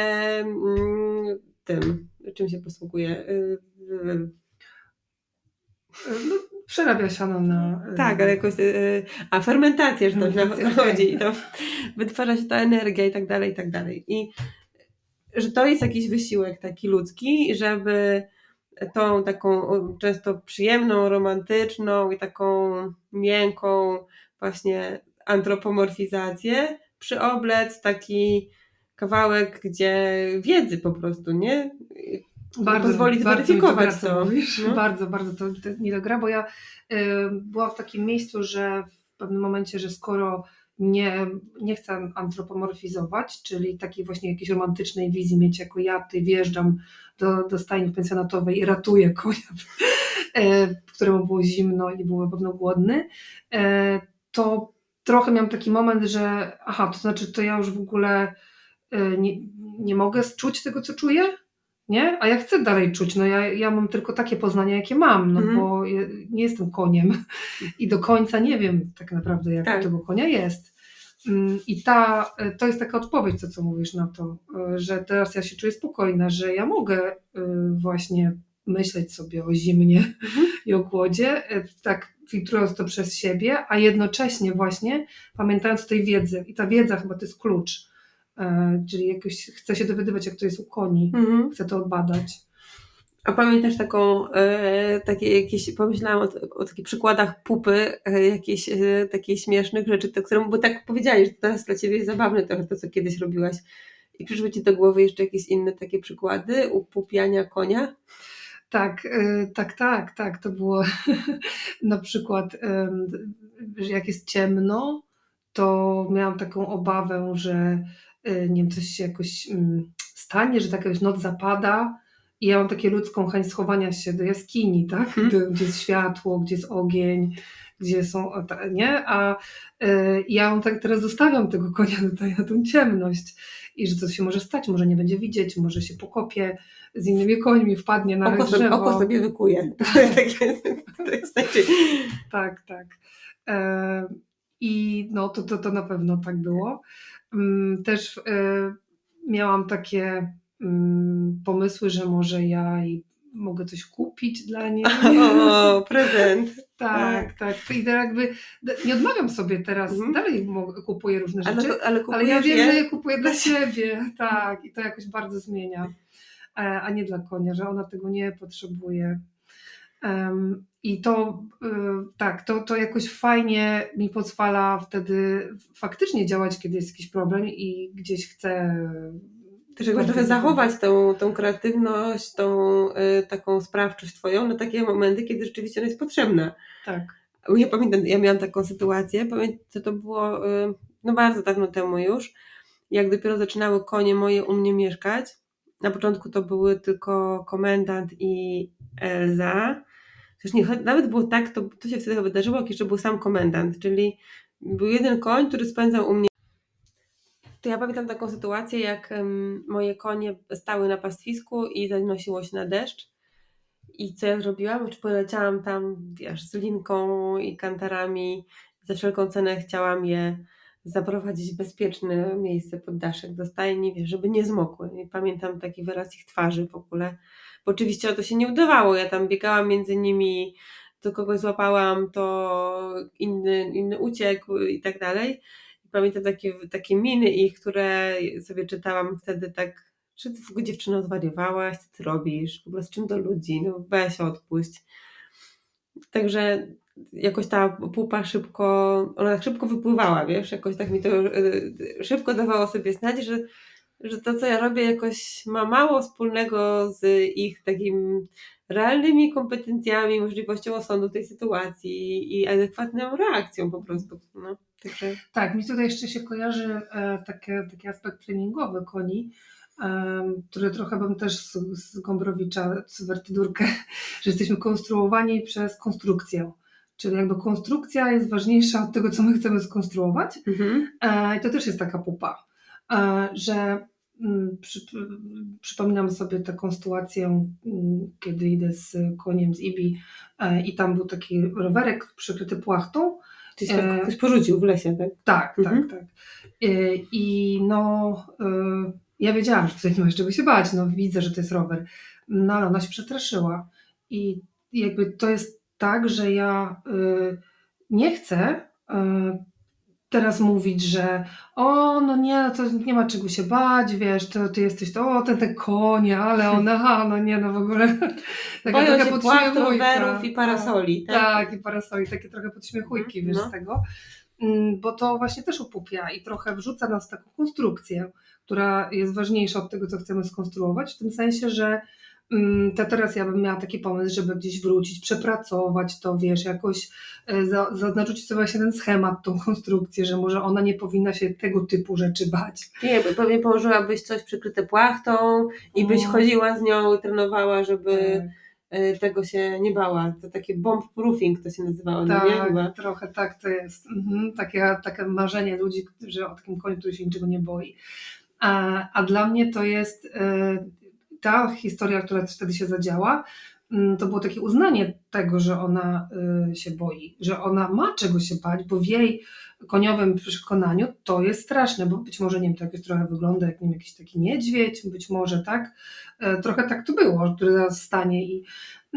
tym, czym się posługuje? No, przerabia siano na... Tak, ale jakoś... A fermentacja, że to chodzi i to wytwarza się ta energia i tak dalej, i tak dalej. I że to jest jakiś wysiłek taki ludzki, żeby tą taką często przyjemną, romantyczną i taką miękką właśnie antropomorfizację przyoblec taki kawałek, gdzie wiedzy po prostu, nie? Bardzo, pozwoli zweryfikować to. to. No? Bardzo, bardzo to, to mi to gra, bo ja y, byłam w takim miejscu, że w pewnym momencie, że skoro nie, nie chcę antropomorfizować, czyli takiej właśnie jakiejś romantycznej wizji mieć, jako ja tutaj wjeżdżam do, do stajni pensjonatowej i ratuję konia, y, któremu było zimno i był na pewno głodny, y, to trochę miałam taki moment, że aha, to znaczy to ja już w ogóle y, nie, nie mogę czuć tego, co czuję? Nie? A ja chcę dalej czuć, no ja, ja mam tylko takie poznania, jakie mam, no mm. bo ja nie jestem koniem i do końca nie wiem tak naprawdę, jak tak. tego konia jest. I ta, to jest taka odpowiedź, co, co mówisz na to, że teraz ja się czuję spokojna, że ja mogę właśnie myśleć sobie o zimnie mm. i o głodzie, tak filtrując to przez siebie, a jednocześnie właśnie pamiętając o tej wiedzy. I ta wiedza chyba to jest klucz. Czyli jakoś chcę się dowiadywać, jak to jest u koni, mhm. chcę to odbadać. A pamiętasz taką, e, takie jakieś, pomyślałam o, o takich przykładach pupy, e, jakieś e, takich śmiesznych rzeczy, to, którym, bo tak powiedziałeś, że to teraz dla Ciebie jest zabawne trochę to, co kiedyś robiłaś. I przyszły Ci do głowy jeszcze jakieś inne takie przykłady upupiania konia? Tak, e, tak, tak, tak. To było na przykład, e, że jak jest ciemno, to miałam taką obawę, że nie wiem, coś się jakoś stanie, że taka noc zapada i ja mam takie ludzką chęć schowania się do jaskini, tak? Hmm. Gdzie jest światło, gdzie jest ogień, gdzie są, nie? A y, ja ją tak teraz zostawiam tego konia tutaj na tą ciemność i że coś się może stać, może nie będzie widzieć, może się pokopie z innymi końmi, wpadnie na oko drzewo. Oko sobie wykuje. To jest tak, tak. E, I no to, to, to na pewno tak było. Też y, miałam takie y, pomysły, że może ja mogę coś kupić dla niej. O, prezent. tak, tak. I to jakby nie odmawiam sobie teraz, mhm. dalej kupuję różne rzeczy, ale, ale, ale ja wiem, je? że je kupuję dla siebie. Tak, i to jakoś bardzo zmienia. A nie dla konia, że ona tego nie potrzebuje. Um, I to y, tak, to, to jakoś fajnie mi pozwala wtedy faktycznie działać, kiedy jest jakiś problem i gdzieś chcę Też jakby trochę zachować tą, tą kreatywność, tą y, taką sprawczość twoją na takie momenty, kiedy rzeczywiście ona jest potrzebna. Tak. Ja pamiętam, ja miałam taką sytuację, pamiętam, to było y, no bardzo dawno temu już, jak dopiero zaczynały konie moje u mnie mieszkać. Na początku to były tylko komendant i Elza. Też nie, nawet było tak, to, to się wtedy wydarzyło, jak jeszcze był sam komendant, czyli był jeden koń, który spędzał u mnie. To ja pamiętam taką sytuację, jak um, moje konie stały na pastwisku i zanosiło się na deszcz. I co ja zrobiłam? Czy poleciałam tam, wiesz, z linką i kantarami. Za wszelką cenę chciałam je zaprowadzić w bezpieczne miejsce pod daszek do stajni, wiesz, żeby nie zmokły. I pamiętam taki wyraz ich twarzy w ogóle. Bo oczywiście to się nie udawało. Ja tam biegałam między nimi, to kogoś złapałam, to inny, inny uciekł i tak dalej. I pamiętam takie, takie miny ich, które sobie czytałam wtedy tak, czy ty w ogóle dziewczyno zwariowałaś, co ty robisz, w ogóle z czym do ludzi, no weź odpuść. Także jakoś ta pupa szybko, ona tak szybko wypływała, wiesz, jakoś tak mi to szybko dawało sobie znać, że, że to, co ja robię, jakoś ma mało wspólnego z ich takim realnymi kompetencjami, możliwością osądu tej sytuacji i adekwatną reakcją po prostu. No, także... Tak, mi tutaj jeszcze się kojarzy e, taki, taki aspekt treningowy koni, e, który trochę bym też z, z Gombrowicza, z Wertydurkę, że jesteśmy konstruowani przez konstrukcję. Czyli jakby konstrukcja jest ważniejsza od tego, co my chcemy skonstruować. Mhm. E, I to też jest taka pupa, e, że mm, przy, przypominam sobie taką sytuację, mm, kiedy idę z koniem z Ibi e, i tam był taki rowerek przykryty płachtą. Gdzieś tak ktoś porzucił w lesie, tak? Tak, Mhm. tak, tak. I, i no, y, ja wiedziałam, że tutaj nie ma czego się bać, no widzę, że to jest rower, no ale ona się przestraszyła i jakby to jest tak, że ja y, nie chcę y, teraz mówić, że o, no nie, to nie ma czego się bać, wiesz, to ty jesteś to, o, ten, ten konie, ale ona, aha, no nie, no w ogóle. Boją Taka się płach, podśmiechujka. rowerów i parasoli, tak? Tak, i parasoli, takie trochę podśmiechujki, Mhm, wiesz, no. z tego. Bo to właśnie też upupia i trochę wrzuca nas w taką konstrukcję, która jest ważniejsza od tego, co chcemy skonstruować, w tym sensie, że to teraz ja bym miała taki pomysł, żeby gdzieś wrócić, przepracować to, wiesz, jakoś zaznaczyć sobie właśnie ten schemat, tą konstrukcję, że może ona nie powinna się tego typu rzeczy bać. Nie, bo pewnie położyłabyś coś przykryte płachtą i byś chodziła z nią i trenowała, żeby tak. tego się nie bała. To takie bomb proofing to się nazywało, tak, no nie? Chyba. Trochę tak to jest. Mhm, takie, takie marzenie ludzi, że o takim koniu, który się niczego nie boi. A, a dla mnie to jest ta historia, która wtedy się zadziała, to było takie uznanie tego, że ona się boi, że ona ma czego się bać, bo w jej koniowym przekonaniu to jest straszne, bo być może, nie wiem, to jakoś trochę wygląda jak, nie wiem, jakiś taki niedźwiedź, być może tak, trochę tak to było, który zaraz stanie i,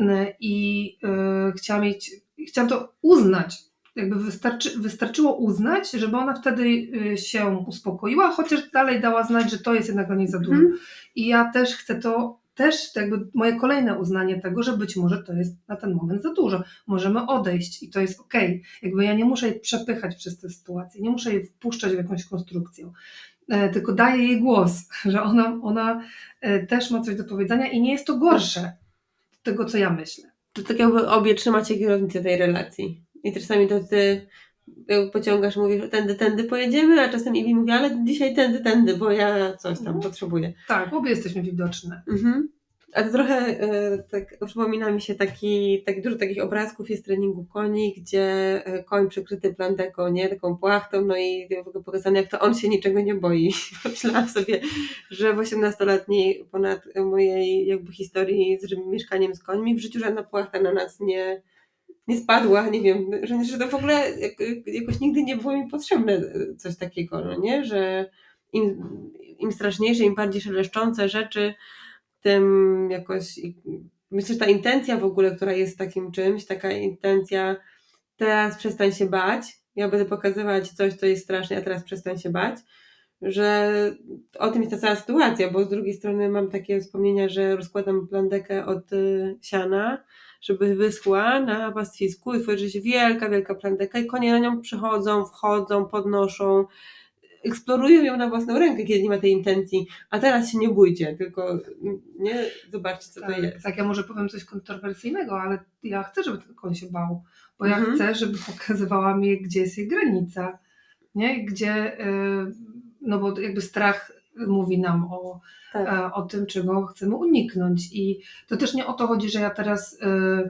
i chciałam mieć, chciałam to uznać, jakby wystarczy, wystarczyło uznać, żeby ona wtedy się uspokoiła, chociaż dalej dała znać, że to jest jednak dla niej za dużo. Mm. I ja też chcę to, też jakby moje kolejne uznanie tego, że być może to jest na ten moment za dużo. Możemy odejść i to jest okej. Okay. Jakby ja nie muszę jej przepychać przez tę sytuację, nie muszę jej wpuszczać w jakąś konstrukcję, e, tylko daję jej głos, że ona, ona e, też ma coś do powiedzenia i nie jest to gorsze od tego, co ja myślę. To tak jakby obie trzymacie kierownicę tej relacji. I czasami to ty pociągasz, mówisz, tędy, tędy pojedziemy, a czasem Iwi mówi, ale dzisiaj tędy, tędy, bo ja coś tam no, potrzebuję. Tak, obie jesteśmy widoczne. Mhm. A to trochę e, tak przypomina mi się taki, tak dużo takich obrazków jest treningu koni, gdzie koń przykryty plandeką, nie, taką płachtą, no i w ogóle pokazane, jak to on się niczego nie boi. Myślałam sobie, że w osiemnastoletniej ponad mojej jakby historii z mieszkaniem z końmi w życiu żadna płachta na nas nie nie spadła, nie wiem, że, że to w ogóle jakoś nigdy nie było mi potrzebne coś takiego, no nie, że im, im straszniejsze, im bardziej szeleszczące rzeczy, tym jakoś, myślę, że ta intencja w ogóle, która jest takim czymś, taka intencja, teraz przestań się bać, ja będę pokazywać coś, co jest straszne, a teraz przestań się bać, że o tym jest ta cała sytuacja, bo z drugiej strony mam takie wspomnienia, że rozkładam plandekę od siana, żeby wyschła na pastwisku i tworzy się wielka, wielka plandeka i konie na nią przychodzą, wchodzą, podnoszą, eksplorują ją na własną rękę, kiedy nie ma tej intencji, a teraz się nie bójcie, tylko nie zobaczcie, co tak, to jest. Tak, ja może powiem coś kontrowersyjnego, ale ja chcę, żeby ten koń się bał, bo ja Mhm. chcę, żeby pokazywała mi, gdzie jest jej granica, nie? Gdzie, no bo jakby strach mówi nam o, Tak. o tym, czego chcemy uniknąć i to też nie o to chodzi, że ja teraz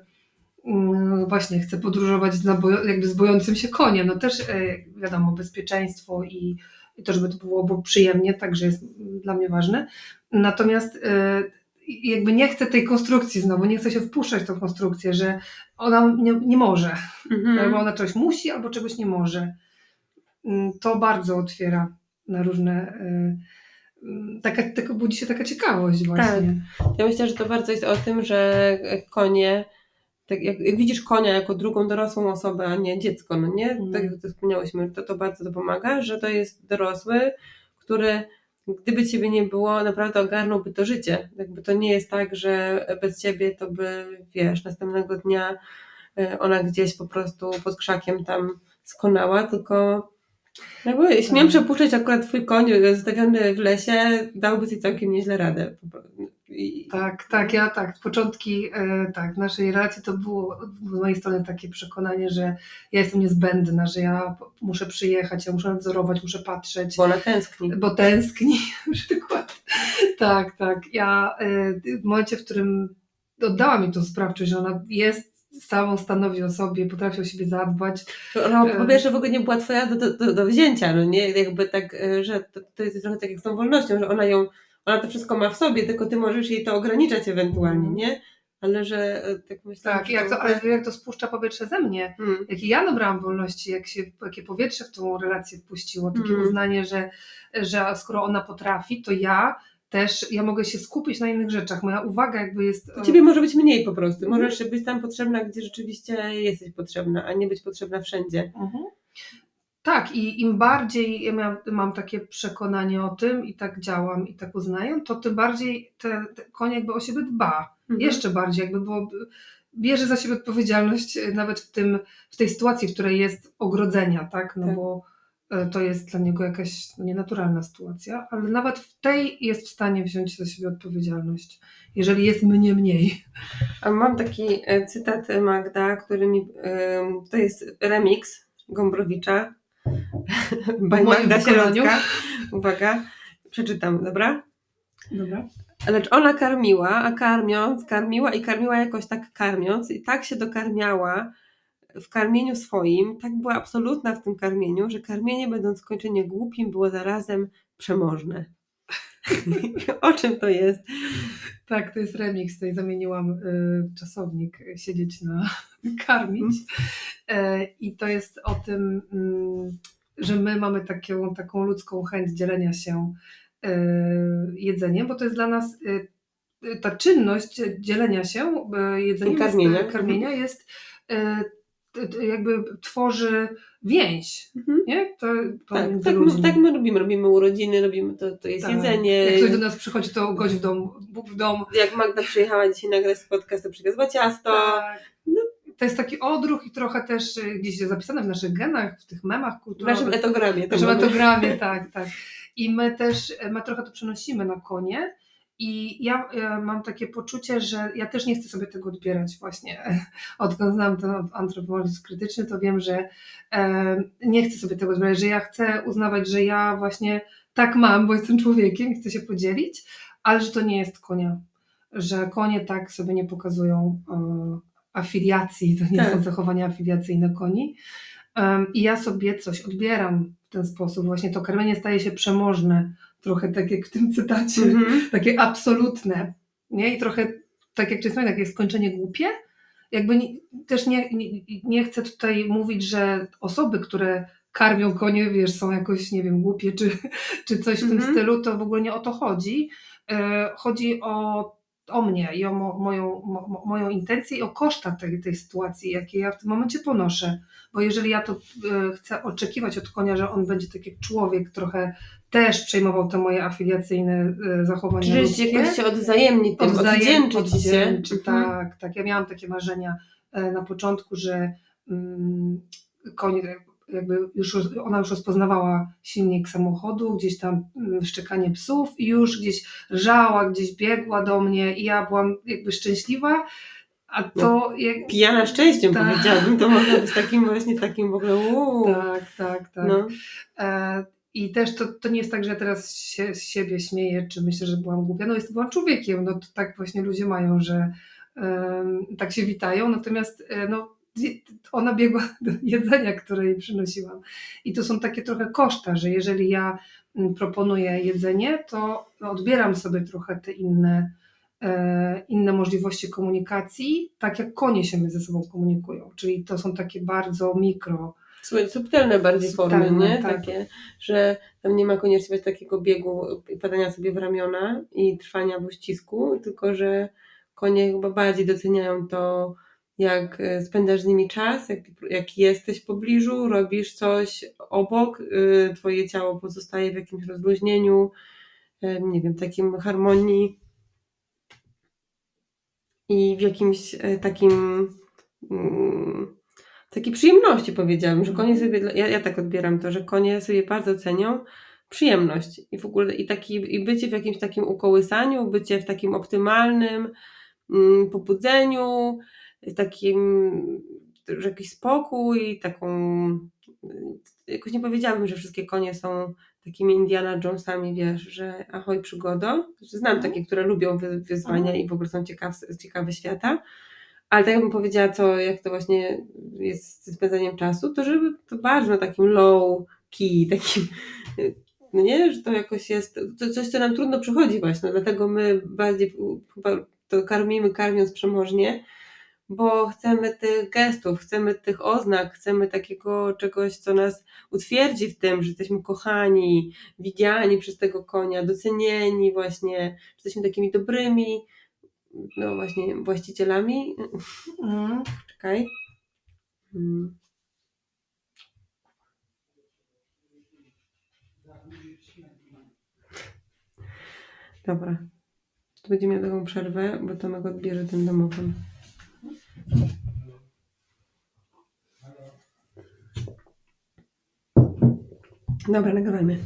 właśnie chcę podróżować na bojo, jakby z bojącym się koniem, no też wiadomo, bezpieczeństwo i, i to, żeby to było, było przyjemnie, także jest dla mnie ważne. Natomiast jakby nie chcę tej konstrukcji znowu, nie chcę się wpuszczać w tą konstrukcję, że ona nie, nie może, Mhm. albo ona czegoś musi, albo czegoś nie może. To bardzo otwiera na różne... Taka, taka budzi się taka ciekawość właśnie. Tak. Ja myślę, że to bardzo jest o tym, że konie, tak jak, jak widzisz konia jako drugą dorosłą osobę, a nie dziecko, no nie? Mm. Tak jak to wspomniałyśmy, to, to bardzo to pomaga, że to jest dorosły, który gdyby ciebie nie było, naprawdę ogarnąłby to życie. Jakby to nie jest tak, że bez ciebie to by, wiesz, następnego dnia ona gdzieś po prostu pod krzakiem tam skonała, tylko jakby śmiem tak. przypuszczać, akurat twój koń zostawiony w lesie dałby sobie całkiem nieźle radę. I... Tak, tak, ja tak, początki e, tak, naszej relacji to było z mojej strony takie przekonanie, że ja jestem niezbędna, że ja muszę przyjechać, ja muszę nadzorować, muszę patrzeć. Bo ona tęskni. Bo tęskni, na przykład. Tak, tak. Ja e, w momencie, w którym oddała mi tą sprawczość, że ona jest samą stanowi o sobie, potrafi o siebie zadbać. Ona po pierwsze w ogóle nie była twoja do, do, do wzięcia, no nie? Jakby tak, że to, to jest trochę tak jak z tą wolnością, że ona ją, ona to wszystko ma w sobie, tylko ty możesz jej to ograniczać ewentualnie, nie? Ale że tak myślę, tak, że jak to, to, ale jak to spuszcza powietrze ze mnie, hmm. jakie ja nabrałam wolności, jak się, jakie powietrze w tą relację wpuściło, takie hmm. uznanie, że, że skoro ona potrafi, to ja też, ja mogę się skupić na innych rzeczach, moja uwaga jakby jest... To ciebie może być mniej po prostu, możesz być tam potrzebna, gdzie rzeczywiście jesteś potrzebna, a nie być potrzebna wszędzie. Mhm. Tak, i im bardziej ja miałam, mam takie przekonanie o tym i tak działam i tak uznaję, to tym bardziej ten te koń jakby o siebie dba. Mhm. Jeszcze bardziej jakby, bo bierze za siebie odpowiedzialność nawet w tym, w tej sytuacji, w której jest ogrodzenia, tak? No tak. Bo to jest dla niego jakaś nienaturalna sytuacja, ale nawet w tej jest w stanie wziąć za siebie odpowiedzialność, jeżeli jest mnie mniej. A mam taki cytat, Magda, który mi, to jest remix Gombrowicza, by Magda Sierocka. Uwaga, przeczytam, dobra? Dobra. Lecz ona karmiła, a karmiąc, karmiła i karmiła jakoś tak karmiąc i tak się dokarmiała w karmieniu swoim, tak była absolutna w tym karmieniu, że karmienie, będąc skończenie głupim, było zarazem przemożne. O czym to jest? Tak, to jest remix, tutaj zamieniłam y, czasownik siedzieć na karmić y, i to jest o tym, y, że my mamy taką, taką ludzką chęć dzielenia się y, jedzeniem, bo to jest dla nas y, ta czynność dzielenia się y, jedzeniem, karmienia, jest, karmienia jest y, jakby tworzy więź, mhm. nie? To, to tak, tak, my, tak my robimy, robimy urodziny, robimy to, to jest tak. jedzenie. Jak ktoś do nas przychodzi, to gość w dom, Bóg w dom. Jak Magda przyjechała dzisiaj nagrać podcast, to przywiozła ciasto. Tak. No, to jest taki odruch i trochę też gdzieś jest zapisane w naszych genach, w tych memach kulturowych. W naszym etogramie. W naszym etogramie, tak, tak. I my też, my trochę to przenosimy na konie. I ja, ja mam takie poczucie, że ja też nie chcę sobie tego odbierać właśnie. Odkąd znam ten antropologizm krytyczny, to wiem, że e, nie chcę sobie tego odbierać, że ja chcę uznawać, że ja właśnie tak mam, bo jestem człowiekiem i chcę się podzielić, ale że to nie jest konia. Że konie tak sobie nie pokazują e, afiliacji, to nie tak. są zachowania afiliacyjne koni. E, I ja sobie coś odbieram w ten sposób. Właśnie to karmienie staje się przemożne. Trochę tak jak w tym cytacie, mm-hmm. takie absolutne, nie? I trochę tak jak czasami takie skończenie głupie. Jakby nie, też nie, nie, nie chcę tutaj mówić, że osoby, które karmią konie, wiesz, są jakoś, nie wiem, głupie czy, czy coś w mm-hmm. tym stylu, to w ogóle nie o to chodzi. E, chodzi o o mnie i o mo, moją, mo, moją intencję i o koszta tej, tej sytuacji, jakie ja w tym momencie ponoszę. Bo jeżeli ja to y, chcę oczekiwać od konia, że on będzie tak jak człowiek, trochę też przejmował te moje afiliacyjne y, zachowania Czyli ludzkie. jakoś się odwzajemni tym, Odwzajem- odwdzięczyć odwdzięczy, się. tak, tak. Ja miałam takie marzenia e, na początku, że mm, koń, jakby już roz- ona już rozpoznawała silnik samochodu, gdzieś tam mm, szczekanie psów i już gdzieś rżała, gdzieś biegła do mnie i ja byłam jakby szczęśliwa, a to jak... Pijana szczęściem, Tak. powiedziałabym, to mogła być takim właśnie takim w ogóle uuu. Tak, tak, tak. No. E, I też to, to nie jest tak, że ja teraz się z siebie śmieję, czy myślę, że byłam głupia. No jestem byłam człowiekiem, no to tak właśnie ludzie mają, że em, tak się witają, natomiast e, no, ona biegła do jedzenia, które jej przynosiłam. I to są takie trochę koszta, że jeżeli ja mm, proponuję jedzenie, to odbieram sobie trochę te inne, e, inne możliwości komunikacji, tak jak konie się ze sobą komunikują. Czyli to są takie bardzo mikro. Słuchaj, subtelne bardziej formy, Subtelne, nie? tak. Takie, że tam nie ma koniecznie takiego biegu, padania sobie w ramiona i trwania w uścisku, tylko że konie chyba bardziej doceniają to, jak e, spędzasz z nimi czas, jak, jak jesteś w pobliżu, robisz coś obok, y, twoje ciało pozostaje w jakimś rozluźnieniu, e, nie wiem, takim harmonii i w jakimś e, takim mm, takiej przyjemności, powiedziałabym, że konie sobie, dla- ja, ja tak odbieram to, że konie sobie bardzo cenią przyjemność i w ogóle i, taki, i bycie w jakimś takim ukołysaniu, bycie w takim optymalnym mm, pobudzeniu, w takim, że jakiś spokój, taką, y, jakoś nie powiedziałabym, że wszystkie konie są takimi Indiana Jonesami, wiesz, że ahoj przygodo. Znam Mhm. takie, które lubią wy, wyzwania Mhm. i w ogóle są ciekawe, ciekawe świata. Ale tak jakbym powiedziała, co, jak to właśnie jest ze spędzaniem czasu, to żeby to bardzo na takim low key, takim, no nie, że to jakoś jest, to coś, co nam trudno przychodzi właśnie, dlatego my bardziej chyba to karmimy, karmiąc przemożnie, bo chcemy tych gestów, chcemy tych oznak, chcemy takiego czegoś, co nas utwierdzi w tym, że jesteśmy kochani, widziani przez tego konia, docenieni właśnie, że jesteśmy takimi dobrymi, no właśnie, właścicielami. Mm. Czekaj. Hmm. Dobra. To będzie miał taką przerwę, bo Tomek odbierze ten domofon. Dobra, nagrywajmy.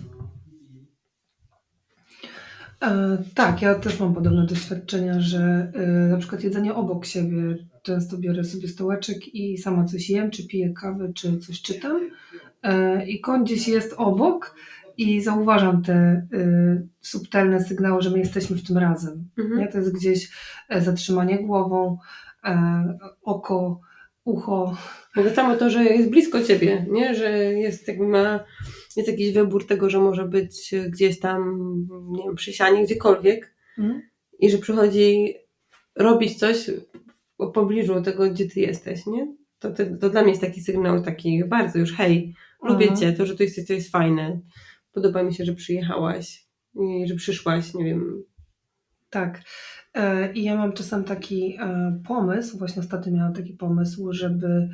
E, tak, ja też mam podobne doświadczenia, że e, na przykład jedzenie obok siebie, często biorę sobie stołeczek i sama coś jem, czy piję kawę, czy coś czytam e, i koń gdzieś jest obok i zauważam te e, subtelne sygnały, że my jesteśmy w tym razem. Mhm. Nie? To jest gdzieś e, zatrzymanie głową, e, oko, ucho. W ogóle samo to, że jest blisko ciebie, nie? Że jest jakby ma, jest jakiś wybór tego, że może być gdzieś tam, nie wiem, przy sianie, gdziekolwiek Mm. i że przychodzi robić coś w pobliżu tego, gdzie ty jesteś, nie? To, to, to dla mnie jest taki sygnał, taki bardzo już hej, lubię Mhm. cię, to, że tu jesteś, to jest fajne. Podoba mi się, że przyjechałaś i że przyszłaś, nie wiem. Tak. E, I ja mam czasem taki e, pomysł, właśnie ostatnio miałam taki pomysł, żeby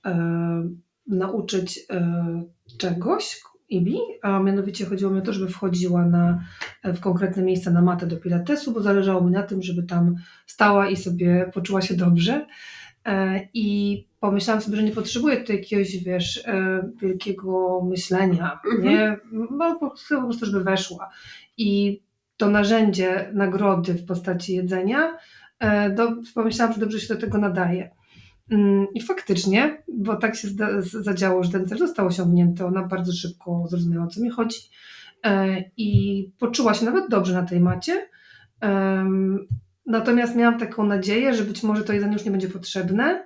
e, nauczyć e, czegoś Ibi, a mianowicie chodziło mi o to, żeby wchodziła na, w konkretne miejsce na matę do pilatesu, bo zależało mi na tym, żeby tam stała i sobie poczuła się dobrze. E, I pomyślałam sobie, że nie potrzebuję tutaj jakiegoś, wiesz, e, wielkiego myślenia, Mhm. nie? No, po prostu, po prostu, żeby weszła. I to narzędzie nagrody w postaci jedzenia, e, do, pomyślałam, że dobrze się do tego nadaje. Mm, I faktycznie, bo tak się zda, z- zadziało, że ten cel został osiągnięty, ona bardzo szybko zrozumiała, o co mi chodzi e, i poczuła się nawet dobrze na tej macie. Em, Natomiast miałam taką nadzieję, że być może to jedzenie już nie będzie potrzebne.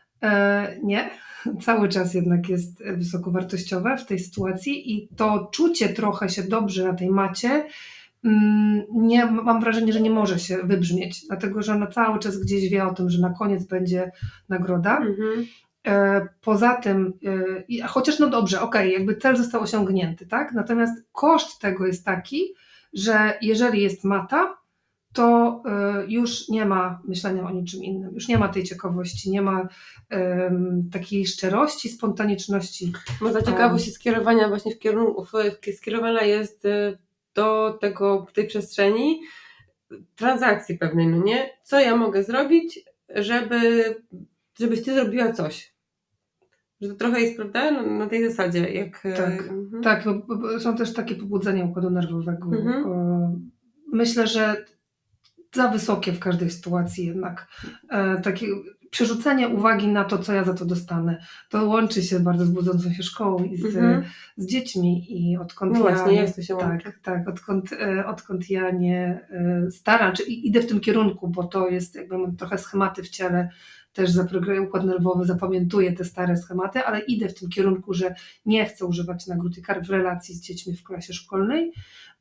E, Nie, cały czas jednak jest wysoko wartościowe w tej sytuacji i to czucie trochę się dobrze na tej macie, mm, nie, mam wrażenie, że nie może się wybrzmieć, dlatego że ona cały czas gdzieś wie o tym, że na koniec będzie nagroda. Mhm. E, Poza tym, e, i- a chociaż no dobrze, okej, jakby cel został osiągnięty, tak? Natomiast koszt tego jest taki, że jeżeli jest mata, to y, już nie ma myślenia o niczym innym, już nie ma tej ciekawości, nie ma um, takiej szczerości, spontaniczności. Bo ta ciekawość um, skierowania właśnie w kierunku, skierowana jest do tego, tej przestrzeni transakcji pewnej, no nie? Co ja mogę zrobić, żeby, żebyś ty zrobiła coś. Że to trochę jest, prawda, na, na tej zasadzie. Jak, tak, mhm. tak bo, bo są też takie pobudzenia układu nerwowego. Mhm. Myślę, że za wysokie w każdej sytuacji jednak. E, takie przerzucenie uwagi na to, co ja za to dostanę. To łączy się bardzo z budzącą się szkołą i z, mhm. z dziećmi i odkąd no ja właśnie, nie, jak to się łączy? tak, tak, odkąd, e, odkąd ja nie e, staram, czy idę w tym kierunku, bo to jest jakby mam trochę schematy w ciele, też układ nerwowy zapamiętuje te stare schematy, ale idę w tym kierunku, że nie chcę używać nagród i kar w relacji z dziećmi w klasie szkolnej,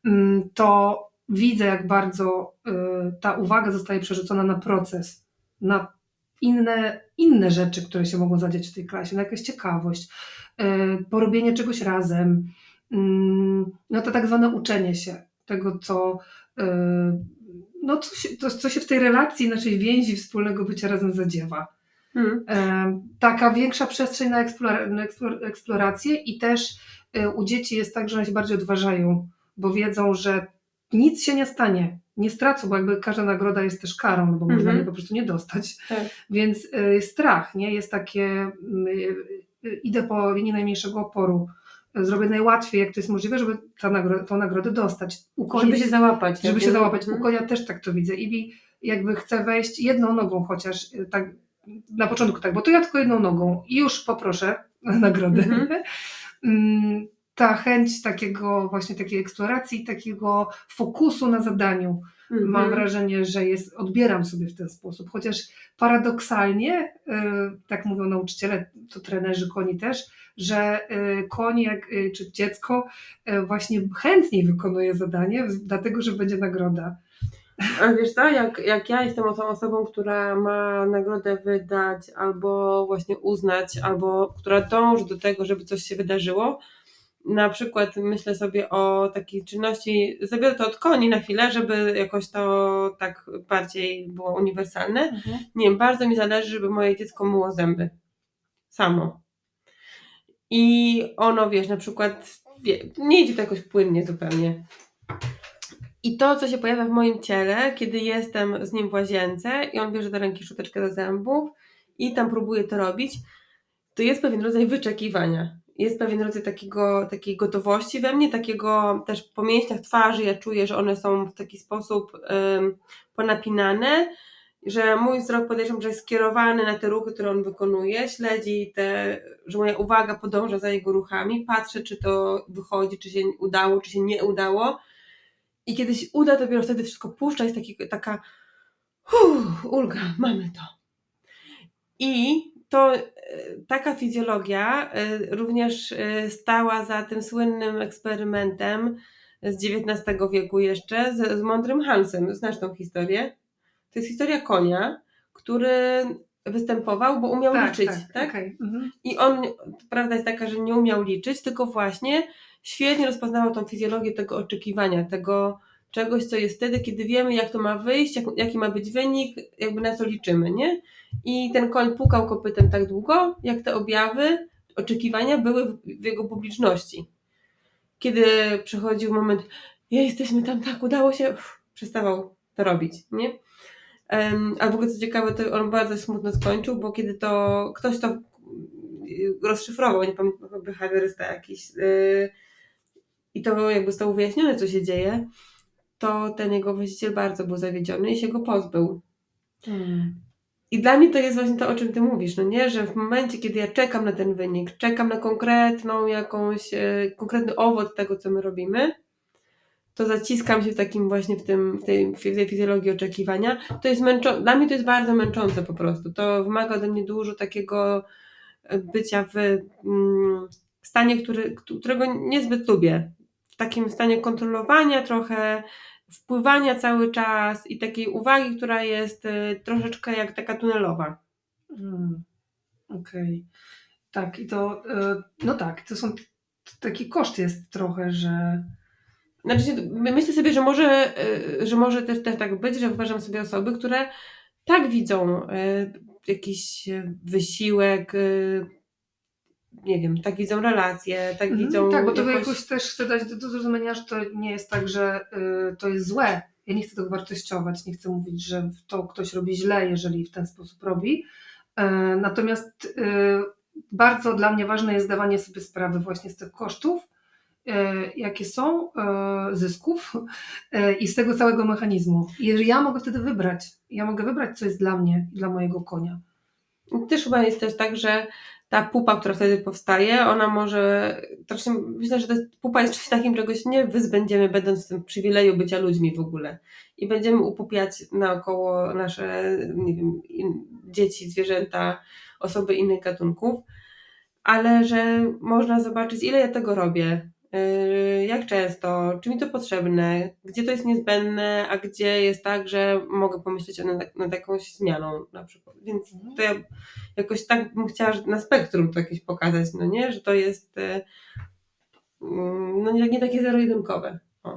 to widzę, jak bardzo y, ta uwaga zostaje przerzucona na proces, na inne, inne rzeczy, które się mogą zadziać w tej klasie, na jakaś ciekawość, y, porobienie czegoś razem, y, no to tak zwane uczenie się tego, co, y, no co, się, to, co się w tej relacji, naszej więzi wspólnego bycia razem zadziewa. Hmm. Y, taka większa przestrzeń na, eksplora, na eksplor, eksplorację i też y, u dzieci jest tak, że one się bardziej odważają, bo wiedzą, że nic się nie stanie, nie stracą, bo jakby każda nagroda jest też karą, bo mm-hmm. można jej po prostu nie dostać. Tak. Więc y, strach, nie? Jest takie, y, y, idę po linii najmniejszego oporu, zrobię najłatwiej, jak to jest możliwe, żeby ta nagro- tą nagrodę dostać. U konia, żeby się załapać. Żeby się załapać. Mm-hmm. U konia też tak to widzę. I jakby chcę wejść jedną nogą chociaż, tak na początku tak, bo to ja tylko jedną nogą i już poproszę nagrodę. Mm-hmm. Ta chęć takiego właśnie takiej eksploracji, takiego fokusu na zadaniu. Mm-hmm. Mam wrażenie, że jest, odbieram sobie w ten sposób, chociaż paradoksalnie, yy, tak mówią nauczyciele, to trenerzy koni też, że yy, koń jak, yy, czy dziecko yy, właśnie chętniej wykonuje zadanie, dlatego, że będzie nagroda. A wiesz co, jak, jak ja jestem tą osobą, która ma nagrodę wydać, albo właśnie uznać, albo która dąży do tego, żeby coś się wydarzyło, na przykład myślę sobie o takiej czynności, zabiorę to od koni na chwilę, żeby jakoś to tak bardziej było uniwersalne. Mhm. Nie wiem, bardzo mi zależy, żeby moje dziecko myło zęby. Samo. I ono, wiesz, na przykład wie, nie idzie to jakoś płynnie zupełnie. I to, co się pojawia w moim ciele, kiedy jestem z nim w łazience i on bierze do ręki szczoteczkę do zębów i tam próbuje to robić, to jest pewien rodzaj wyczekiwania. Jest pewien rodzaj takiego, takiej gotowości we mnie, takiego też po mięśniach twarzy ja czuję, że one są w taki sposób um, ponapinane, że mój wzrok podejrzewam, że jest skierowany na te ruchy, które on wykonuje, śledzi te, że moja uwaga podąża za jego ruchami, patrzę, czy to wychodzi, czy się udało, czy się nie udało i kiedy się uda, to dopiero wtedy wszystko puszcza, jest taki, taka uff, ulga, mamy to. I to taka fizjologia również stała za tym słynnym eksperymentem z dziewiętnastego wieku jeszcze z, z mądrym Hansem. Znasz tą historię? To jest historia konia, który występował, bo umiał tak, liczyć. Tak, tak? Okay. Mhm. I on, prawda jest taka, że nie umiał liczyć, tylko właśnie świetnie rozpoznawał tą fizjologię tego oczekiwania, tego czegoś, co jest wtedy, kiedy wiemy, jak to ma wyjść, jak, jaki ma być wynik, jakby na co liczymy, nie? I ten koń pukał kopytem tak długo, jak te objawy, oczekiwania były w, w jego publiczności. Kiedy przychodził moment, ja jesteśmy tam, tak, udało się, uff, przestawał to robić, nie? Um, a w ogóle co ciekawe, to on bardzo smutno skończył, bo kiedy to ktoś to rozszyfrował, nie pamiętam, behawiorysta jakiś, yy, i to jakby zostało wyjaśnione, co się dzieje, to ten jego właściciel bardzo był zawiedziony i się go pozbył. Hmm. I dla mnie to jest właśnie to, o czym ty mówisz, no nie? Że w momencie, kiedy ja czekam na ten wynik, czekam na konkretną jakąś, e, konkretny owoc tego, co my robimy, to zaciskam się w takim właśnie w, tym, w, tej, w tej fizjologii oczekiwania. To jest męczo- dla mnie to jest bardzo męczące po prostu. To wymaga ode mnie dużo takiego bycia w mm, stanie, który, którego niezbyt lubię. W takim stanie kontrolowania trochę, wpływania cały czas i takiej uwagi, która jest y, troszeczkę jak taka tunelowa. Hmm. Okej. Okay. Tak, i to, y, no tak, to są, taki koszt jest trochę, że Znaczy, myślę sobie, że może, że może też, też tak być, że wyobrażam sobie osoby, które tak widzą jakiś wysiłek, nie wiem, tak widzą relacje, tak Mhm, widzą tak, bo to jakoś... jakoś też chcę dać do, do zrozumienia, że to nie jest tak, że y, to jest złe. Ja nie chcę tego wartościować, nie chcę mówić, że to ktoś robi źle, jeżeli w ten sposób robi. Y, natomiast y, bardzo dla mnie ważne jest zdawanie sobie sprawy właśnie z tych kosztów, y, jakie są, y, zysków y, i z tego całego mechanizmu. I jeżeli ja mogę wtedy wybrać, ja mogę wybrać, co jest dla mnie i dla mojego konia. Też chyba jest też tak, że ta pupa, która wtedy powstaje, ona może, troszkę, myślę, że to jest, pupa jest czymś takim, czegoś nie wyzbędziemy, będąc w tym przywileju bycia ludźmi w ogóle. I będziemy upupiać naokoło nasze, nie wiem, in, dzieci, zwierzęta, osoby innych gatunków, ale że można zobaczyć, ile ja tego robię, yy, jak często, czy mi to potrzebne, gdzie to jest niezbędne, a gdzie jest tak, że mogę pomyśleć nad, nad jakąś zmianą na przykład. Więc to ja jakoś tak bym chciała na spektrum to jakieś pokazać, no nie, że to jest yy, no nie, nie takie zero-jedynkowe. O.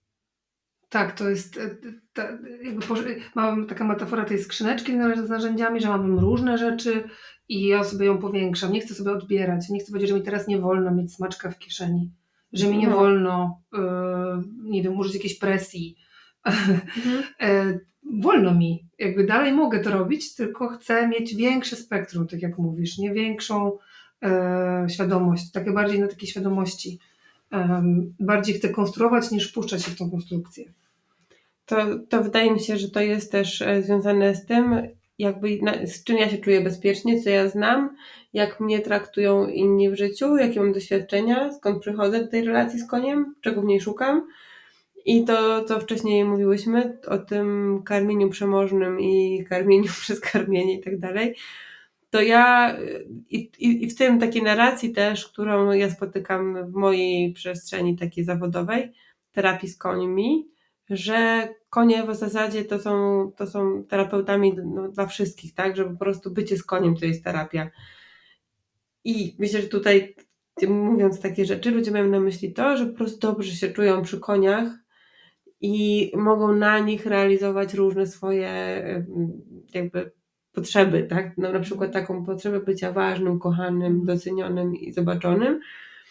Tak, to jest, ta, jakby mam taka metafora tej skrzyneczki z narzędziami, że mam różne rzeczy i ja sobie ją powiększam. Nie chcę sobie odbierać, nie chcę powiedzieć, że mi teraz nie wolno mieć smaczka w kieszeni, że mi nie No. wolno, yy, nie wiem, użyć jakiejś presji. Mhm. Wolno mi, jakby dalej mogę to robić, tylko chcę mieć większe spektrum, tak jak mówisz, nie większą e, świadomość, takie bardziej na takiej świadomości. Um, bardziej chcę konstruować niż puszczać się w tą konstrukcję. To, to wydaje mi się, że to jest też związane z tym, jakby na, z czym ja się czuję bezpiecznie, co ja znam, jak mnie traktują inni w życiu, jakie mam doświadczenia, skąd przychodzę do tej relacji z koniem, czego w niej szukam. I to, co wcześniej mówiłyśmy o tym karmieniu przemożnym i karmieniu przez karmienie i tak dalej, to ja i, i, i w tym takiej narracji też, którą ja spotykam w mojej przestrzeni takiej zawodowej, terapii z końmi, że konie w zasadzie to są, to są terapeutami no, dla wszystkich, tak, że po prostu bycie z koniem to jest terapia. I myślę, że tutaj mówiąc takie rzeczy, ludzie mają na myśli to, że po prostu dobrze się czują przy koniach i mogą na nich realizować różne swoje jakby potrzeby, tak? No, na przykład taką potrzebę bycia ważnym, kochanym, docenionym i zobaczonym.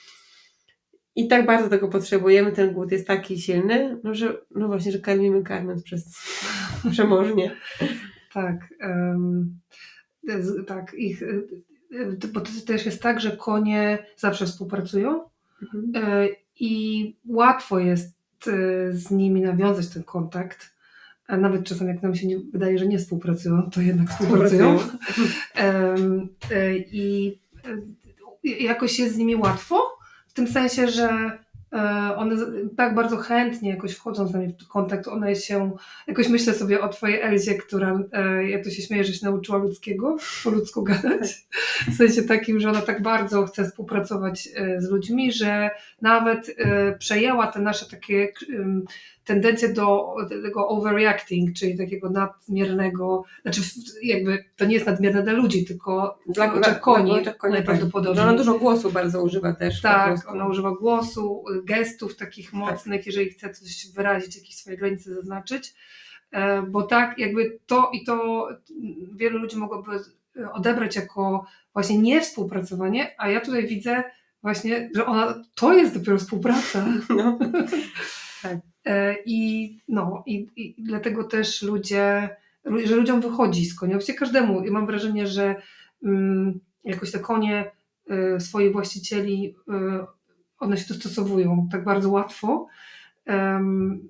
I tak bardzo tego potrzebujemy, ten głód jest taki silny, no, że no właśnie, że karmimy karmiąc przez przemożnie. Tak. Um, tak. Ich, bo to też jest tak, że konie zawsze współpracują mhm. i łatwo jest z nimi nawiązać ten kontakt. A nawet czasem jak nam się nie, wydaje, że nie współpracują, to jednak współpracują. um, I jakoś jest z nimi łatwo, w tym sensie, że one tak bardzo chętnie jakoś wchodzą z nami w kontakt, one się, jakoś myślę sobie o twojej Elzie, która, ja to się śmieję, że się nauczyła ludzkiego, po ludzku gadać, w sensie takim, że ona tak bardzo chce współpracować z ludźmi, że nawet przejęła te nasze takie tendencje do tego overreacting, czyli takiego nadmiernego, znaczy jakby to nie jest nadmierne dla ludzi, tylko dla oczach koni najprawdopodobniej. Ona dużo głosu bardzo używa też. Tak, ona używa głosu, gestów takich mocnych, tak. Jeżeli chce coś wyrazić, jakieś swoje granice zaznaczyć, bo tak jakby to i to wielu ludzi mogłoby odebrać jako właśnie nie współpracowanie, a ja tutaj widzę właśnie, że ona, to jest dopiero współpraca. No. Tak. I, no, i, i dlatego też ludzie, że ludziom wychodzi z konia. Właściwie każdemu. Ja mam wrażenie, że um, jakoś te konie y, swoich właścicieli, y, one się dostosowują tak bardzo łatwo, um,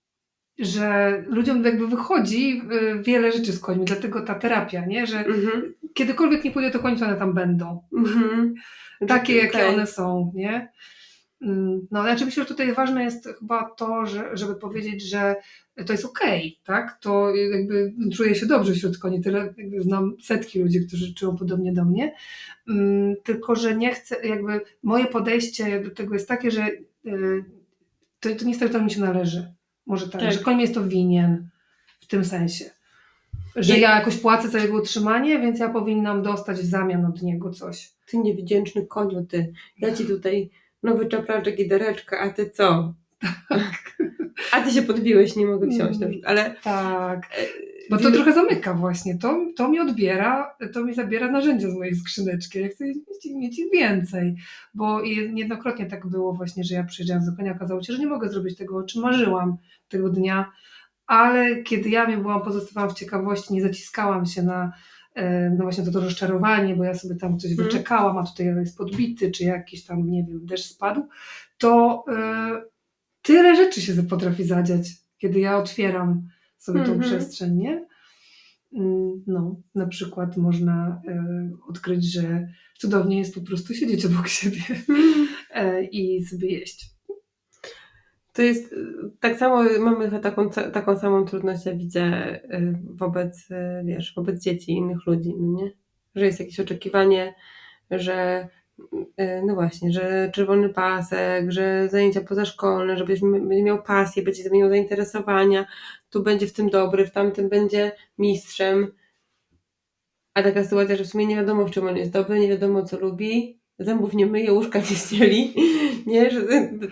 że ludziom jakby wychodzi y, wiele rzeczy z końmi. Dlatego ta terapia, nie? Że mhm. kiedykolwiek nie pójdę do końca, one tam będą. Mhm. Takie, jakie okay. one są, nie? No, znaczy myślę, że tutaj ważne jest chyba to, że, żeby powiedzieć, że to jest okej, okay, tak? To jakby czuję się dobrze wśród koni, tyle jakby znam setki ludzi, którzy czują podobnie do mnie, um, tylko że nie chcę, jakby moje podejście do tego jest takie, że y, to, to nie jest tak, że to mi się należy. Może tak, tak. Że koń mi jest to winien w tym sensie. Że ja jakoś płacę za jego utrzymanie, więc ja powinnam dostać w zamian od niego coś. Ty niewdzięczny koniu, ty. Ja ci tutaj nowy czapraczek i dereczka, a ty co? Tak. A ty się podbiłeś, nie mogę wsiąść, na przykład, ale... Tak, bo to trochę zamyka właśnie, to, to mi odbiera, to mi zabiera narzędzia z mojej skrzyneczki, ja chcę mieć, mieć ich więcej, bo niejednokrotnie tak było właśnie, że ja przyjeżdżałam do konia, okazało się, że nie mogę zrobić tego, o czym marzyłam tego dnia, ale kiedy ja mi byłam, pozostawałam w ciekawości, nie zaciskałam się na no właśnie to, to rozczarowanie, bo ja sobie tam coś Hmm. wyczekałam, a tutaj jest podbity, czy jakiś tam, nie wiem, deszcz spadł, to y, tyle rzeczy się potrafi zadziać, kiedy ja otwieram sobie tą Mhm. przestrzeń, nie? No, na przykład można y, odkryć, że cudownie jest po prostu siedzieć obok siebie y, i sobie jeść. To jest, tak samo mamy taką, taką samą trudność, ja widzę wobec, wiesz, wobec dzieci i innych ludzi, no nie? Że jest jakieś oczekiwanie, że no właśnie, że czerwony pasek, że zajęcia pozaszkolne, żebyś będzie miał pasję, będzie miał zainteresowania, tu będzie w tym dobry, w tamtym będzie mistrzem. A taka sytuacja, że w sumie nie wiadomo, w czym on jest dobry, nie wiadomo, co lubi, zębów nie myje, łóżka nie ścieli, nie? Że...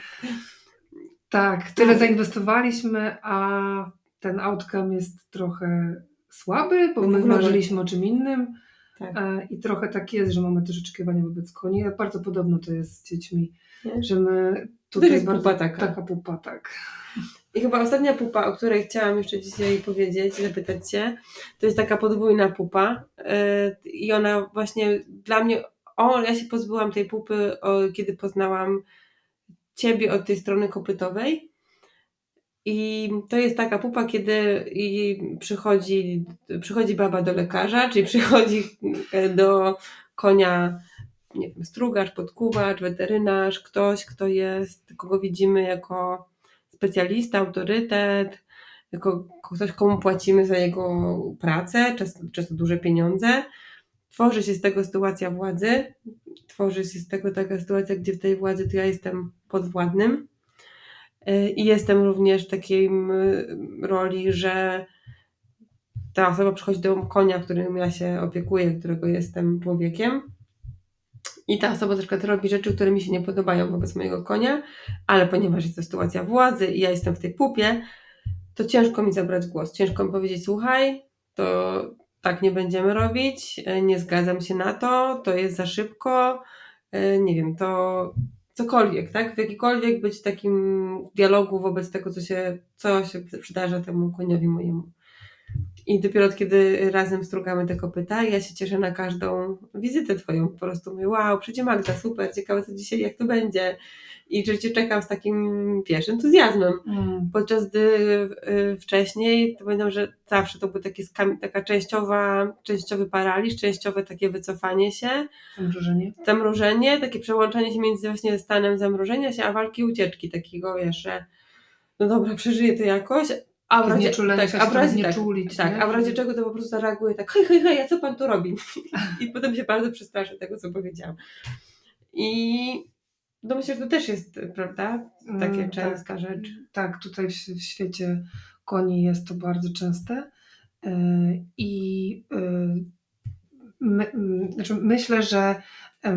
Tak, tyle zainwestowaliśmy, a ten outcome jest trochę słaby, bo my marzyliśmy o czym innym. Tak. I trochę tak jest, że mamy też oczekiwania wobec koni. Bardzo podobno to jest z dziećmi, nie? Że my tutaj to jest bardzo, pupa taka. taka pupa, tak. I chyba ostatnia pupa, o której chciałam jeszcze dzisiaj powiedzieć, zapytać Cię, to jest taka podwójna pupa i ona właśnie dla mnie, o, ja się pozbyłam tej pupy, o, kiedy poznałam Ciebie od tej strony kopytowej. I to jest taka pupa, kiedy i przychodzi, przychodzi baba do lekarza, czyli przychodzi do konia, nie wiem, strugacz, podkuwacz, weterynarz, ktoś, kto jest, kogo widzimy jako specjalista, autorytet, jako ktoś, komu płacimy za jego pracę, często, często duże pieniądze. Tworzy się z tego sytuacja władzy, tworzy się z tego taka sytuacja, gdzie w tej władzy to ja jestem podwładnym. I jestem również w takiej roli, że ta osoba przychodzi do konia, którym ja się opiekuję, którego jestem człowiekiem. I ta osoba na przykład robi rzeczy, które mi się nie podobają wobec mojego konia, ale ponieważ jest to sytuacja władzy i ja jestem w tej pupie, to ciężko mi zabrać głos. Ciężko mi powiedzieć, słuchaj, to tak nie będziemy robić, nie zgadzam się na to, to jest za szybko, nie wiem, to... cokolwiek, tak? W jakikolwiek być w takim dialogu wobec tego, co się, co się przydarza temu koniowi mojemu. I dopiero od kiedy razem strugamy te kopyta, ja się cieszę na każdą wizytę Twoją. Po prostu mówię, wow, przyjdzie Magda, super, ciekawe co dzisiaj, jak to będzie. I że Cię czekam z takim, wiesz, entuzjazmem. Mm. Podczas gdy y, wcześniej, to pamiętam, że zawsze to był taki skam, taka częściowa, częściowy paraliż, częściowe takie wycofanie się. Zamrożenie. Zamrożenie, takie przełączanie się między właśnie stanem zamrożenia się, a walki ucieczki takiego, wiesz, że no dobra, przeżyję to jakoś. A w razie, tak, a w razie, tak, czulić, tak, a w razie czego to po prostu zareaguję tak, hej, hej, hej, a co pan tu robi? I potem się bardzo przestraszę tego, co powiedziałam. I no myślę, że to też jest, prawda, takie mm, częsta tak, rzecz. Tak, tutaj w, w świecie koni jest to bardzo częste. Yy, I yy, my, yy, znaczy myślę, że yy,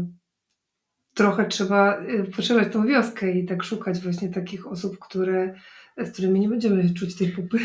trochę trzeba poszerzać tą wioskę i tak szukać właśnie takich osób, które, z którymi nie będziemy czuć tej pupy.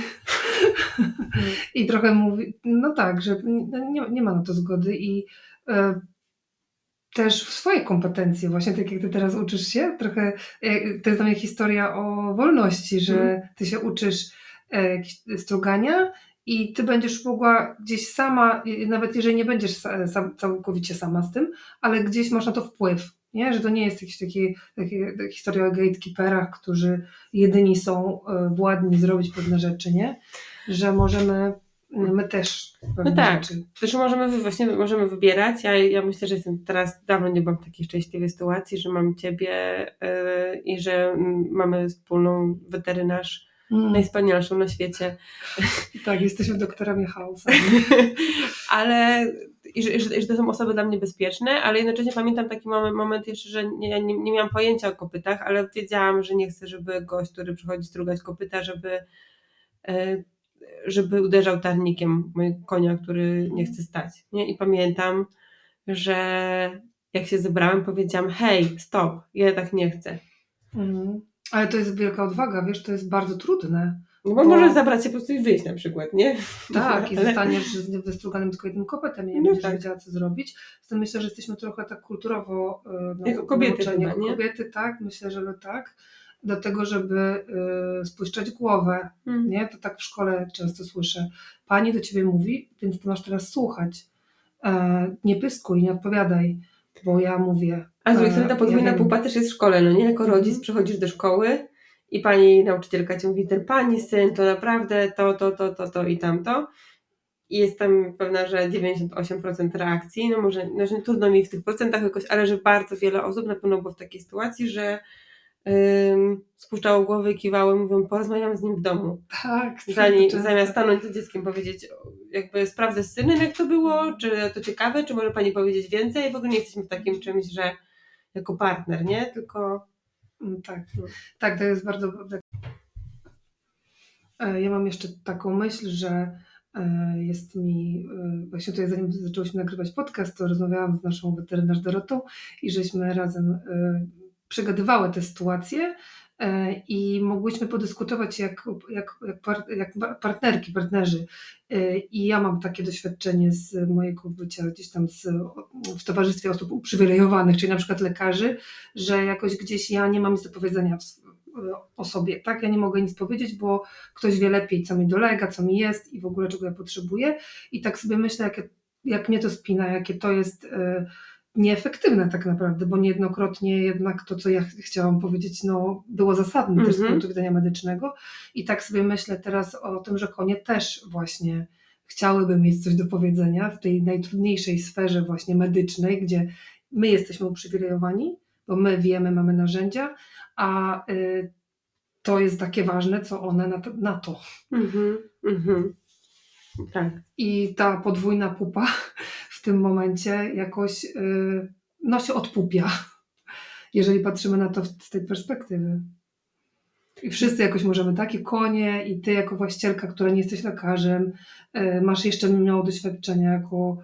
I trochę mówi, no tak, że nie, nie ma na to zgody i e, też w swoje kompetencje, właśnie tak jak ty teraz uczysz się, trochę, e, to jest dla mnie historia o wolności, że mm. ty się uczysz e, strugania i ty będziesz mogła gdzieś sama, nawet jeżeli nie będziesz sam, całkowicie sama z tym, ale gdzieś masz na to wpływ. Nie? Że to nie jest jakieś takie, takie, takie historia o gatekeeperach, którzy jedyni są władni zrobić pewne rzeczy, nie? Że możemy, my też pewne no tak, rzeczy. Też możemy właśnie możemy wybierać. Ja, ja myślę, że jestem teraz, dawno nie byłam w takiej szczęśliwej sytuacji, że mam Ciebie yy, i że mamy wspólną weterynarz, mm. najwspanialszą na świecie. Tak, jesteśmy doktorami chaosu. Ale i że, i że to są osoby dla mnie bezpieczne, ale jednocześnie pamiętam taki moment, moment jeszcze, że nie, nie, nie miałam pojęcia o kopytach, ale wiedziałam, że nie chcę, żeby gość, który przychodzi strugać kopyta, żeby, żeby uderzał tarnikiem mojego konia, który nie chce stać. Nie? I pamiętam, że jak się zebrałam, powiedziałam, hej, stop, ja tak nie chcę. Mhm. Ale to jest wielka odwaga, wiesz, to jest bardzo trudne. No bo, bo... możesz zabrać się po prostu i wyjść na przykład, nie? Tak, i ale... zostaniesz z wystruganym tylko jednym kopetem i nie no będziesz tak. wiedziała, co zrobić. Z tym myślę, że jesteśmy trochę tak kulturowo no, jako kobiety, chyba, jako nie? kobiety, tak, myślę, że tak. Do tego, żeby y, spuszczać głowę, hmm. nie? To tak w szkole często słyszę. Pani do ciebie mówi, więc ty masz teraz słuchać. E, nie pyskuj, nie odpowiadaj, bo ja mówię. A z drugiej strony ta podwójna ja pupa też jest w szkole, no nie? Jako rodzic hmm. przychodzisz do szkoły i pani nauczycielka ci mówi, ten pani syn to naprawdę to, to, to, to, to i tamto. I jestem pewna, że dziewięćdziesiąt osiem procent reakcji, no może, no, że trudno mi w tych procentach jakoś, ale że bardzo wiele osób na pewno było w takiej sytuacji, że ym, spuszczało głowy i kiwało i mówią, porozmawiam z nim w domu. Tak. Zani, zamiast stanąć z dzieckiem, powiedzieć, jakby sprawdzę z synem, jak to było, czy to ciekawe, czy może pani powiedzieć więcej. W ogóle nie jesteśmy w takim czymś, że jako partner, nie? Tylko... Tak, no. Tak, to jest bardzo... Ja mam jeszcze taką myśl, że jest mi, właśnie tutaj zanim zaczęłyśmy nagrywać podcast, to rozmawiałam z naszą weterynarz Dorotą i żeśmy razem przegadywały te sytuacje i mogłyśmy podyskutować jak, jak, jak, par, jak partnerki, partnerzy. I ja mam takie doświadczenie z mojego bycia gdzieś tam z, w towarzystwie osób uprzywilejowanych, czyli na przykład lekarzy, że jakoś gdzieś ja nie mam nic do powiedzenia o sobie, tak? Ja nie mogę nic powiedzieć, bo ktoś wie lepiej, co mi dolega, co mi jest i w ogóle czego ja potrzebuję i tak sobie myślę, jak, jak mnie to spina, jakie to jest e, nieefektywne tak naprawdę, bo niejednokrotnie jednak to, co ja ch- chciałam powiedzieć, no było zasadne mm-hmm. też z punktu widzenia medycznego i tak sobie myślę teraz o tym, że konie też właśnie chciałyby mieć coś do powiedzenia w tej najtrudniejszej sferze właśnie medycznej, gdzie my jesteśmy uprzywilejowani, bo my wiemy, mamy narzędzia, a y, to jest takie ważne, co one na to. Na to. Mm-hmm, mm-hmm. Tak. I ta podwójna pupa w tym momencie jakoś y, no się odpupia, jeżeli patrzymy na to z tej perspektywy. I wszyscy jakoś możemy, takie konie i ty jako właścicielka, która nie jesteś lekarzem, y, masz jeszcze mało doświadczenia jako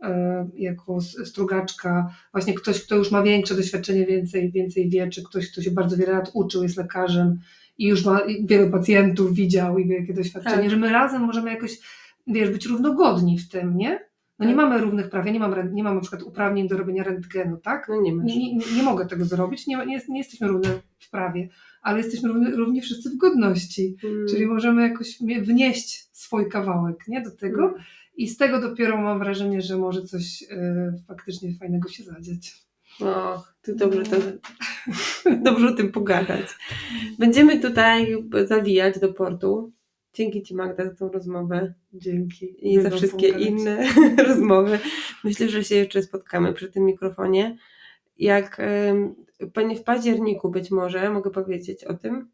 jako strugaczka, właśnie ktoś, kto już ma większe doświadczenie, więcej, więcej wie, czy ktoś, kto się bardzo wiele lat uczył, jest lekarzem i już ma wielu pacjentów, widział i wielkie doświadczenie, tak. że my razem możemy jakoś, wiesz, być równogodni w tym, nie? No tak. Nie mamy równych praw, ja nie mam, nie mam na przykład uprawnień do robienia rentgenu, tak? No nie, masz. Nie, nie, nie mogę tego zrobić, nie, nie, nie jesteśmy równe w prawie, ale jesteśmy równi, równi wszyscy w godności, hmm. czyli możemy jakoś wnieść swój kawałek, nie? Do tego. Hmm. I z tego dopiero mam wrażenie, że może coś y, faktycznie fajnego się zadziać. O, ty dobrze, to, dobrze o tym pogadać. Będziemy tutaj zawijać do portu. Dzięki Ci, Magda, za tą rozmowę. Dzięki. I za wszystkie pogadać. Inne rozmowy. Myślę, że się jeszcze spotkamy przy tym mikrofonie. Jak y, Pani w październiku być może, mogę powiedzieć o tym?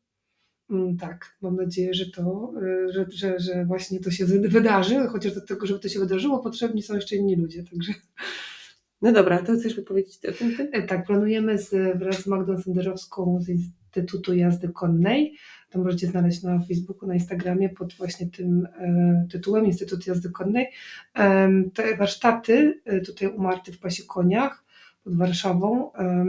Tak, mam nadzieję, że to, że, że, że właśnie to się wydarzy, chociaż do tego, żeby to się wydarzyło, potrzebni są jeszcze inni ludzie, także... No dobra, to chcesz powiedzieć o tym? Ty? Tak, planujemy z, wraz z Magdą Senderowską z Instytutu Jazdy Konnej, to możecie znaleźć na Facebooku, na Instagramie pod właśnie tym e, tytułem Instytut Jazdy Konnej. E, te warsztaty e, tutaj u Marty w Pasie Koniach pod Warszawą, e,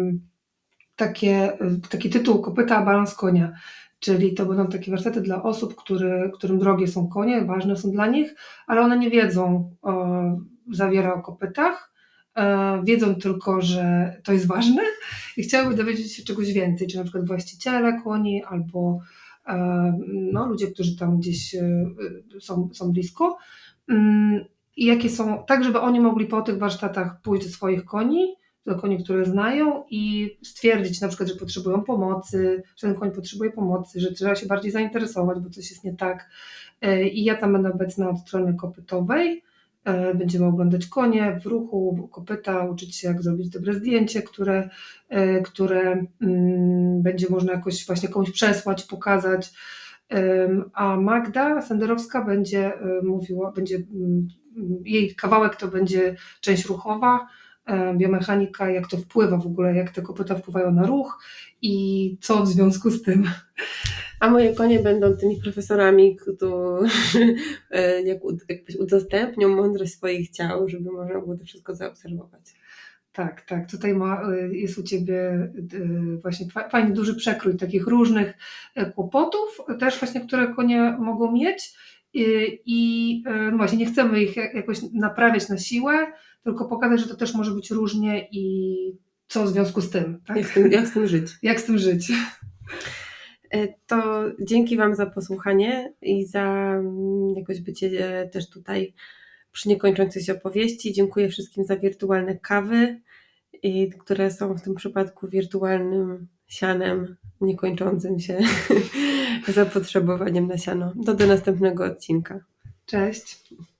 takie, taki tytuł Kopyta, balans konia. Czyli to będą takie warsztaty dla osób, który, którym drogie są konie, ważne są dla nich, ale one nie wiedzą o, za wiele o kopytach, e, wiedzą tylko, że to jest ważne i chciałyby dowiedzieć się czegoś więcej, czy na przykład właściciele koni albo e, no, ludzie, którzy tam gdzieś e, są, są blisko mm, i jakie są, tak żeby oni mogli po tych warsztatach pójść do swoich koni, do koni, które znają i stwierdzić na przykład, że potrzebują pomocy, że ten koń potrzebuje pomocy, że trzeba się bardziej zainteresować, bo coś jest nie tak. I ja tam będę obecna od strony kopytowej. Będziemy oglądać konie w ruchu, kopyta, uczyć się jak zrobić dobre zdjęcie, które, które będzie można jakoś właśnie komuś przesłać, pokazać. A Magda Senderowska będzie mówiła, będzie, jej kawałek to będzie część ruchowa, biomechanika, jak to wpływa w ogóle, jak te kopyta wpływają na ruch i co w związku z tym. A moje konie będą tymi profesorami, którzy jakbyś udostępnią mądrość swoich ciał, żeby można było to wszystko zaobserwować. Tak, tak. Tutaj ma, jest u Ciebie właśnie fajny, duży przekrój takich różnych kłopotów, też właśnie, które konie mogą mieć i no właśnie nie chcemy ich jakoś naprawiać na siłę, tylko pokazać, że to też może być różnie i co w związku z tym. Tak? Jak, z tym jak z tym żyć. Jak z tym żyć. To dzięki Wam za posłuchanie i za jakoś bycie też tutaj przy niekończącej się opowieści. Dziękuję wszystkim za wirtualne kawy, i które są w tym przypadku wirtualnym sianem niekończącym się zapotrzebowaniem na siano. Do, do następnego odcinka. Cześć.